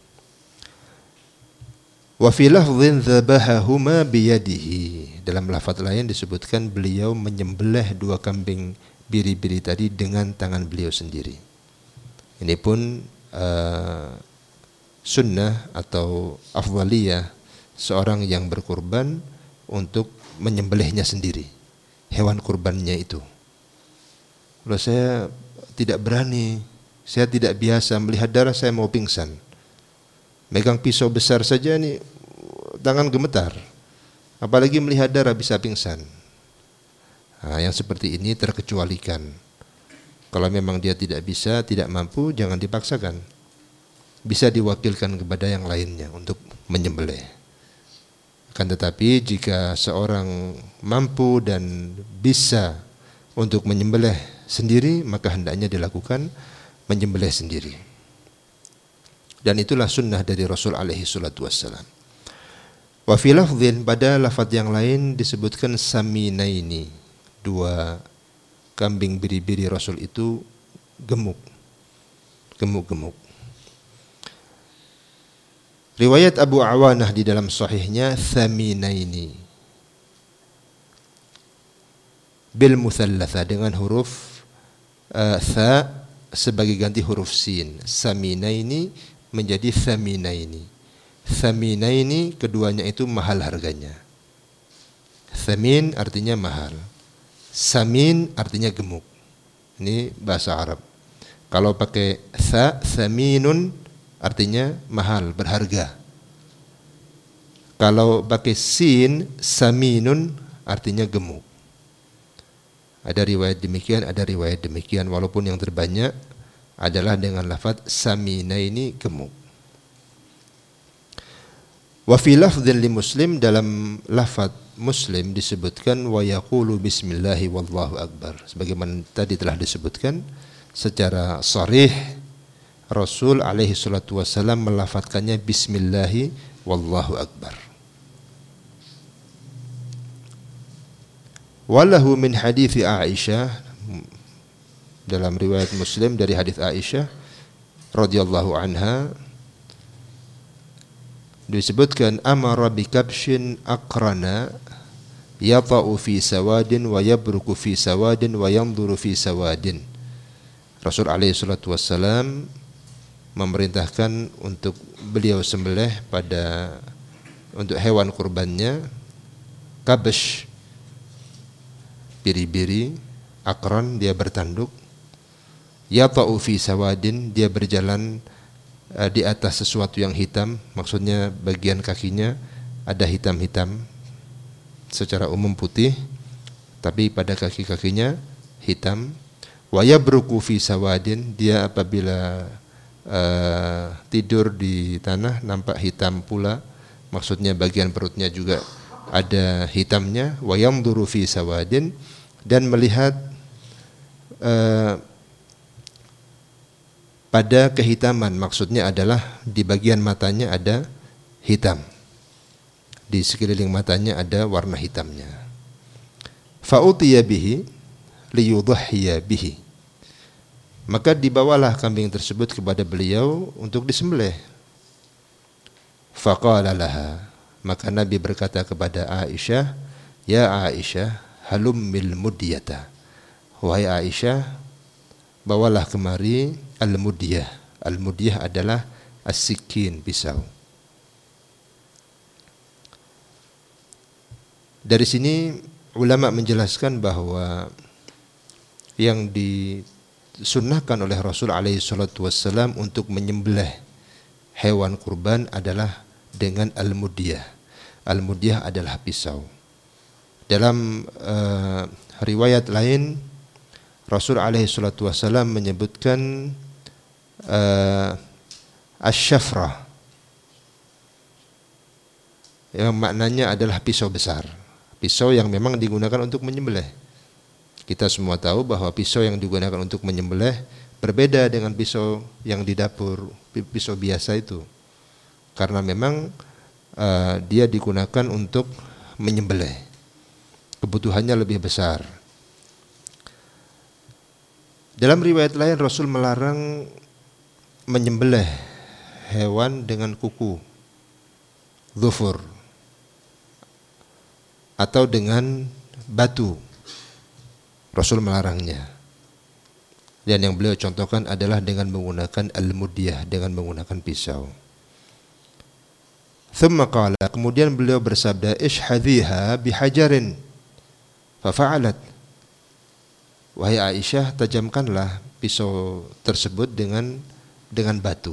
Wa fi lafdhin dzabahahuma biyadihi. Dalam lafaz lain disebutkan beliau menyembelih dua kambing biri-biri tadi dengan tangan beliau sendiri. Ini pun uh, sunnah atau afdaliyah seorang yang berkurban untuk menyembelihnya sendiri, hewan kurbannya itu. Kalau saya tidak berani, saya tidak biasa melihat darah, saya mau pingsan. Megang pisau besar saja nih tangan gemetar, apalagi melihat darah bisa pingsan. Nah, yang seperti ini terkecualikan. Kalau memang dia tidak bisa, tidak mampu, jangan dipaksakan. Bisa diwakilkan kepada yang lainnya untuk menyembelih. Akan tetapi jika seorang mampu dan bisa untuk menyembelih sendiri, maka hendaknya dilakukan menyembelih sendiri. Dan itulah sunnah dari Rasul alaihi salatu wassalam. Wa fi lafdhin, pada lafaz yang lain disebutkan saminaini, dua kambing biri-biri Rasul itu gemuk, gemuk-gemuk. Riwayat Abu Awanah di dalam sahihnya thaminaini bil muthallatha, dengan huruf uh, tha sebagai ganti huruf sin. Saminaini menjadi thaminaini. Thaminaini keduanya itu mahal harganya. Thamin artinya mahal, samin artinya gemuk. Ini bahasa Arab. Kalau pakai tha, thaminun artinya mahal, berharga. Kalau pakai sin, saminun artinya gemuk. Ada riwayat demikian, ada riwayat demikian, walaupun yang terbanyak adalah dengan lafaz samina ini gemuk. Wa fi lafdzin li Muslim, dalam lafaz Muslim disebutkan wa yaqulu bismillahi wallahu akbar. Sebagaimana tadi telah disebutkan secara sharih, Rasul alaihi salatu wasallam melafadzkannya bismillahi wallahu akbar. Walahu min hadithi Aisyah, dalam riwayat Muslim dari hadis Aisyah radhiyallahu anha disebutkan amara bi kabshin aqrana yata'u fi sawadin wa yabruku fi sawadin wa yanzuru fi sawadin. Rasul alaihi salatu wassalam memerintahkan untuk beliau sembelih pada untuk hewan kurbannya kabsh, biri-biri, akron, dia bertanduk, yata'u fi sawadin, dia berjalan uh, di atas sesuatu yang hitam, maksudnya bagian kakinya ada hitam-hitam, secara umum putih, tapi pada kaki-kakinya hitam. Wa yabruku fi sawadin, dia apabila uh, tidur di tanah nampak hitam pula, maksudnya bagian perutnya juga ada hitamnya. Wa yanzuru fi sawadin, dan melihat uh, pada kehitaman, maksudnya adalah di bagian matanya ada hitam, di sekeliling matanya ada warna hitamnya. Fa'utiya bihi liyudhhiya bihi, maka dibawalah kambing tersebut kepada beliau untuk disembelih. Faqala laha, maka Nabi berkata kepada Aisyah, ya Aisyah, halummil mudyata, wahai Aisyah, bawalah kemari al-mudyah. Al-mudyah adalah as-sikin, pisau. Dari sini ulama menjelaskan bahwa yang disunnahkan oleh Rasul alaihi salatu wassalam untuk menyembelih hewan kurban adalah dengan al-mudyah. Al-mudyah adalah pisau. Dalam uh, riwayat lain, Rasul alaihi salatu wassalam menyebutkan uh, asy-syafrah, yang maknanya adalah pisau besar, pisau yang memang digunakan untuk menyembelih. Kita semua tahu bahwa pisau yang digunakan untuk menyembelih berbeda dengan pisau yang di dapur, pisau biasa itu, karena memang uh, dia digunakan untuk menyembelih, kebutuhannya lebih besar. Dalam riwayat lain, Rasul melarang menyembelih hewan dengan kuku, dhufur, atau dengan batu. Rasul melarangnya. Dan yang beliau contohkan adalah dengan menggunakan al-mudyah, dengan menggunakan pisau. Thumma qala, kemudian beliau bersabda, ishhadhiha bihajarin, fafa'alat. Wahai Aisyah, tajamkanlah pisau tersebut dengan dengan batu.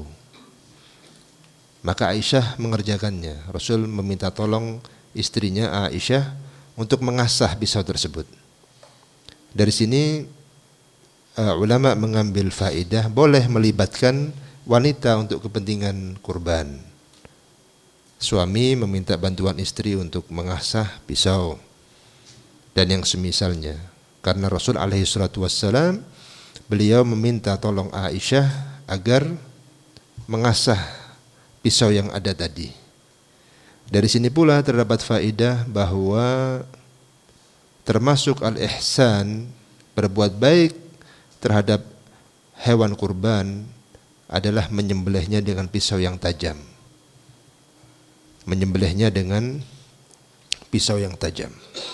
Maka Aisyah mengerjakannya. Rasul meminta tolong istrinya Aisyah untuk mengasah pisau tersebut. Dari sini uh, ulama mengambil faedah boleh melibatkan wanita untuk kepentingan kurban. Suami meminta bantuan istri untuk mengasah pisau dan yang semisalnya. Karena Rasul alaihi salatu wassalam, beliau meminta tolong Aisyah agar mengasah pisau yang ada tadi. Dari sini pula terdapat faedah bahwa termasuk al-ihsan, berbuat baik terhadap hewan kurban adalah menyembelihnya dengan pisau yang tajam. Menyembelihnya dengan pisau yang tajam.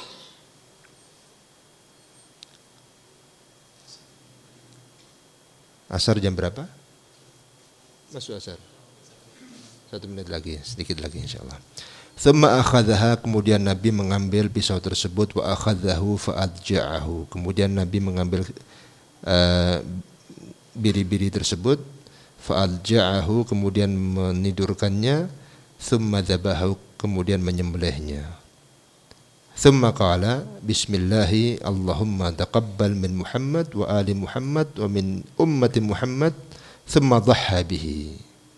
Asar jam berapa? Masuk asar. Satu menit lagi, sedikit lagi insyaAllah. Thumma akhadhaha, kemudian Nabi mengambil pisau tersebut, wa akhadhahu fa'adja'ahu, kemudian Nabi mengambil uh, biri-biri tersebut, fa'adja'ahu, kemudian menidurkannya, thumma dhabahu, kemudian menyembelihnya. Thumma qala bismillahi Allahumma taqabbal min Muhammad wa ali Muhammad wa min ummati Muhammad thumma dhahha bihi.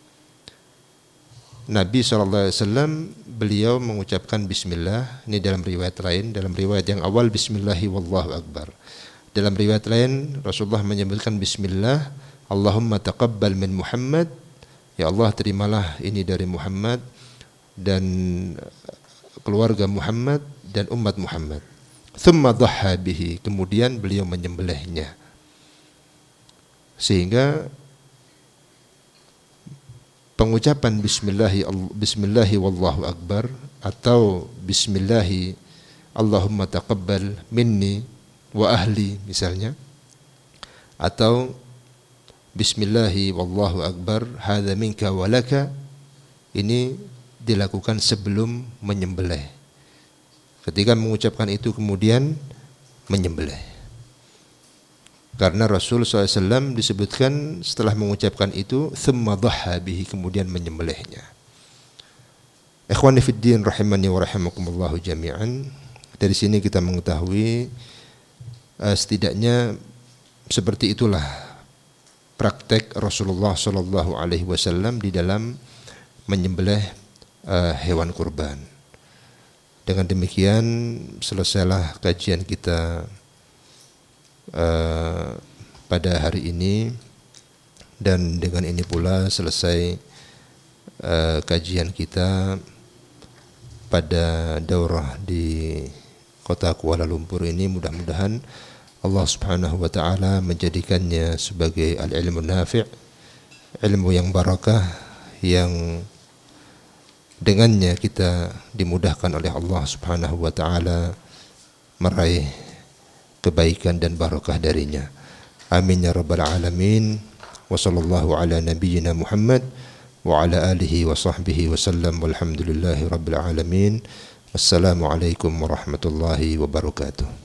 Nabi shallallahu alaihi wasallam beliau mengucapkan bismillah. Ini dalam riwayat lain, dalam riwayat yang awal bismillahi wallahu akbar. Dalam riwayat lain Rasulullah menyebutkan bismillah Allahumma taqabbal min Muhammad, ya Allah terimalah ini dari Muhammad dan keluarga Muhammad dan umat Muhammad. Thumma dhahha bihi, kemudian beliau menyembelihnya. Sehingga pengucapan bismillahi bismillahi wallahu akbar atau bismillahi Allahumma taqabbal minni wa ahli misalnya, atau bismillahi wallahu akbar hadza minka wa laka, ini dilakukan sebelum menyembelih. Ketika mengucapkan itu kemudian menyembelih. Karena Rasul shallallahu alaihi wasallam disebutkan setelah mengucapkan itu thumma dhahha bihi, kemudian menyembelihnya. Ikhwani fid din rahimani wa rahimakumullah jami'an. Dari sini kita mengetahui uh, setidaknya seperti itulah praktek Rasulullah shallallahu alaihi wasallam di dalam menyembelih uh, hewan kurban. Dengan demikian selesailah kajian kita uh, pada hari ini, dan dengan ini pula selesai uh, kajian kita pada daurah di kota Kuala Lumpur ini. Mudah-mudahan Allah Subhanahu wa taala menjadikannya sebagai al-ilmu nafi', ilmu yang barakah, yang dengannya kita dimudahkan oleh Allah Subhanahu wa taala meraih kebaikan dan barakah darinya. Amin ya rabbal alamin. Wa sallallahu ala nabiyyina Muhammad wa ala alihi wa sahbihi wa sallam, walhamdulillahi rabbil alamin. Wassalamu alaikum warahmatullahi wabarakatuh.